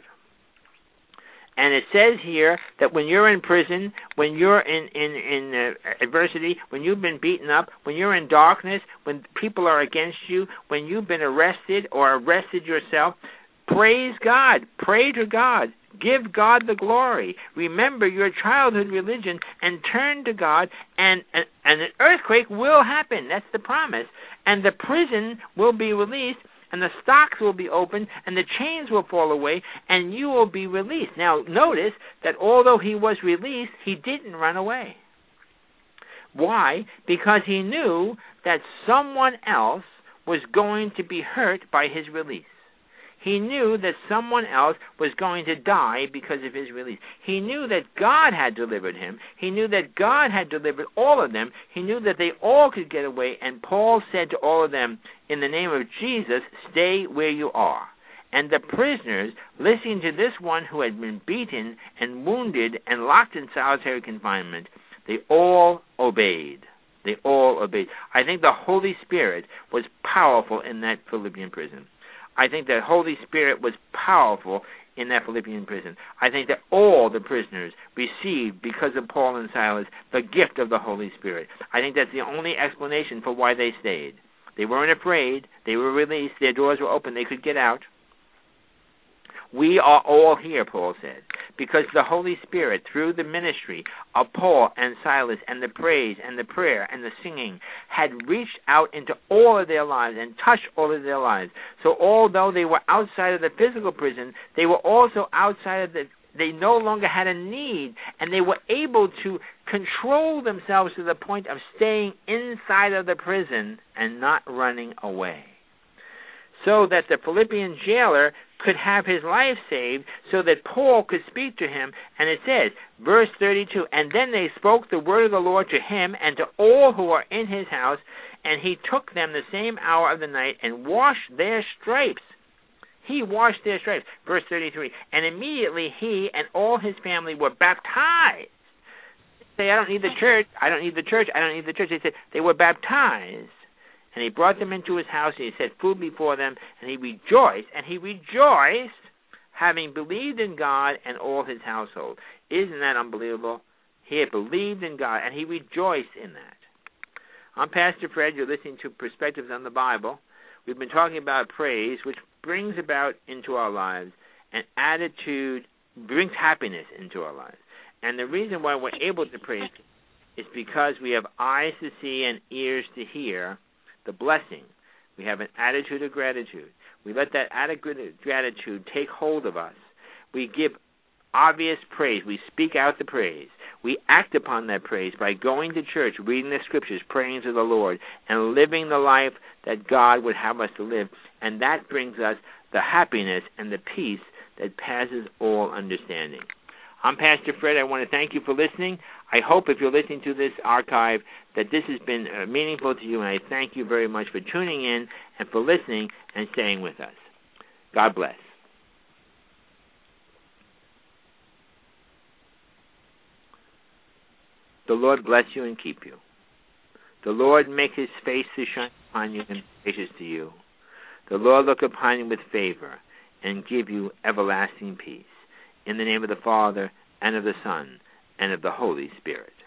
And it says here that when you're in prison, when you're in, in, in uh, adversity, when you've been beaten up, when you're in darkness, when people are against you, when you've been arrested or arrested yourself, praise God. Pray to God. Give God the glory. Remember your childhood religion and turn to God, and, and, and an earthquake will happen. That's the promise. And the prison will be released, and the stocks will be opened, and the chains will fall away, and you will be released. Now, notice that although he was released, he didn't run away. Why? Because he knew that someone else was going to be hurt by his release. He knew that someone else was going to die because of his release. He knew that God had delivered him. He knew that God had delivered all of them. He knew that they all could get away. And Paul said to all of them, in the name of Jesus, stay where you are. And the prisoners, listening to this one who had been beaten and wounded and locked in solitary confinement, they all obeyed. They all obeyed. I think the Holy Spirit was powerful in that Philippian prison. I think the Holy Spirit was powerful in that Philippian prison. I think that all the prisoners received, because of Paul and Silas, the gift of the Holy Spirit. I think that's the only explanation for why they stayed. They weren't afraid. They were released. Their doors were open. They could get out. We are all here, Paul said, because the Holy Spirit, through the ministry of Paul and Silas and the praise and the prayer and the singing, had reached out into all of their lives and touched all of their lives. So although they were outside of the physical prison, they were also outside of the, they no longer had a need, and they were able to control themselves to the point of staying inside of the prison and not running away. So that the Philippian jailer could have his life saved, so that Paul could speak to him. And it says, verse thirty-two, and then they spoke the word of the Lord to him and to all who are in his house, and he took them the same hour of the night and washed their stripes. He washed their stripes. Verse thirty-three, and immediately he and all his family were baptized. They say, I don't need the church, I don't need the church, I don't need the church. They said they were baptized. And he brought them into his house, and he set food before them, and he rejoiced, and he rejoiced, having believed in God and all his household. Isn't that unbelievable? He had believed in God, and he rejoiced in that. I'm Pastor Fred. You're listening to Perspectives on the Bible. We've been talking about praise, which brings about into our lives an attitude, brings happiness into our lives. And the reason why we're able to praise is because we have eyes to see and ears to hear the blessing. We have an attitude of gratitude. We let that attitude of gratitude take hold of us. We give obvious praise. We speak out the praise. We act upon that praise by going to church, reading the scriptures, praying to the Lord, and living the life that God would have us to live. And that brings us the happiness and the peace that passes all understanding. I'm Pastor Fred. I want to thank you for listening. I hope if you're listening to this archive that this has been uh, meaningful to you, and I thank you very much for tuning in and for listening and staying with us. God bless. The Lord bless you and keep you. The Lord make his face to shine upon you and be gracious to you. The Lord look upon you with favor and give you everlasting peace. In the name of the Father, and of the Son, and of the Holy Spirit.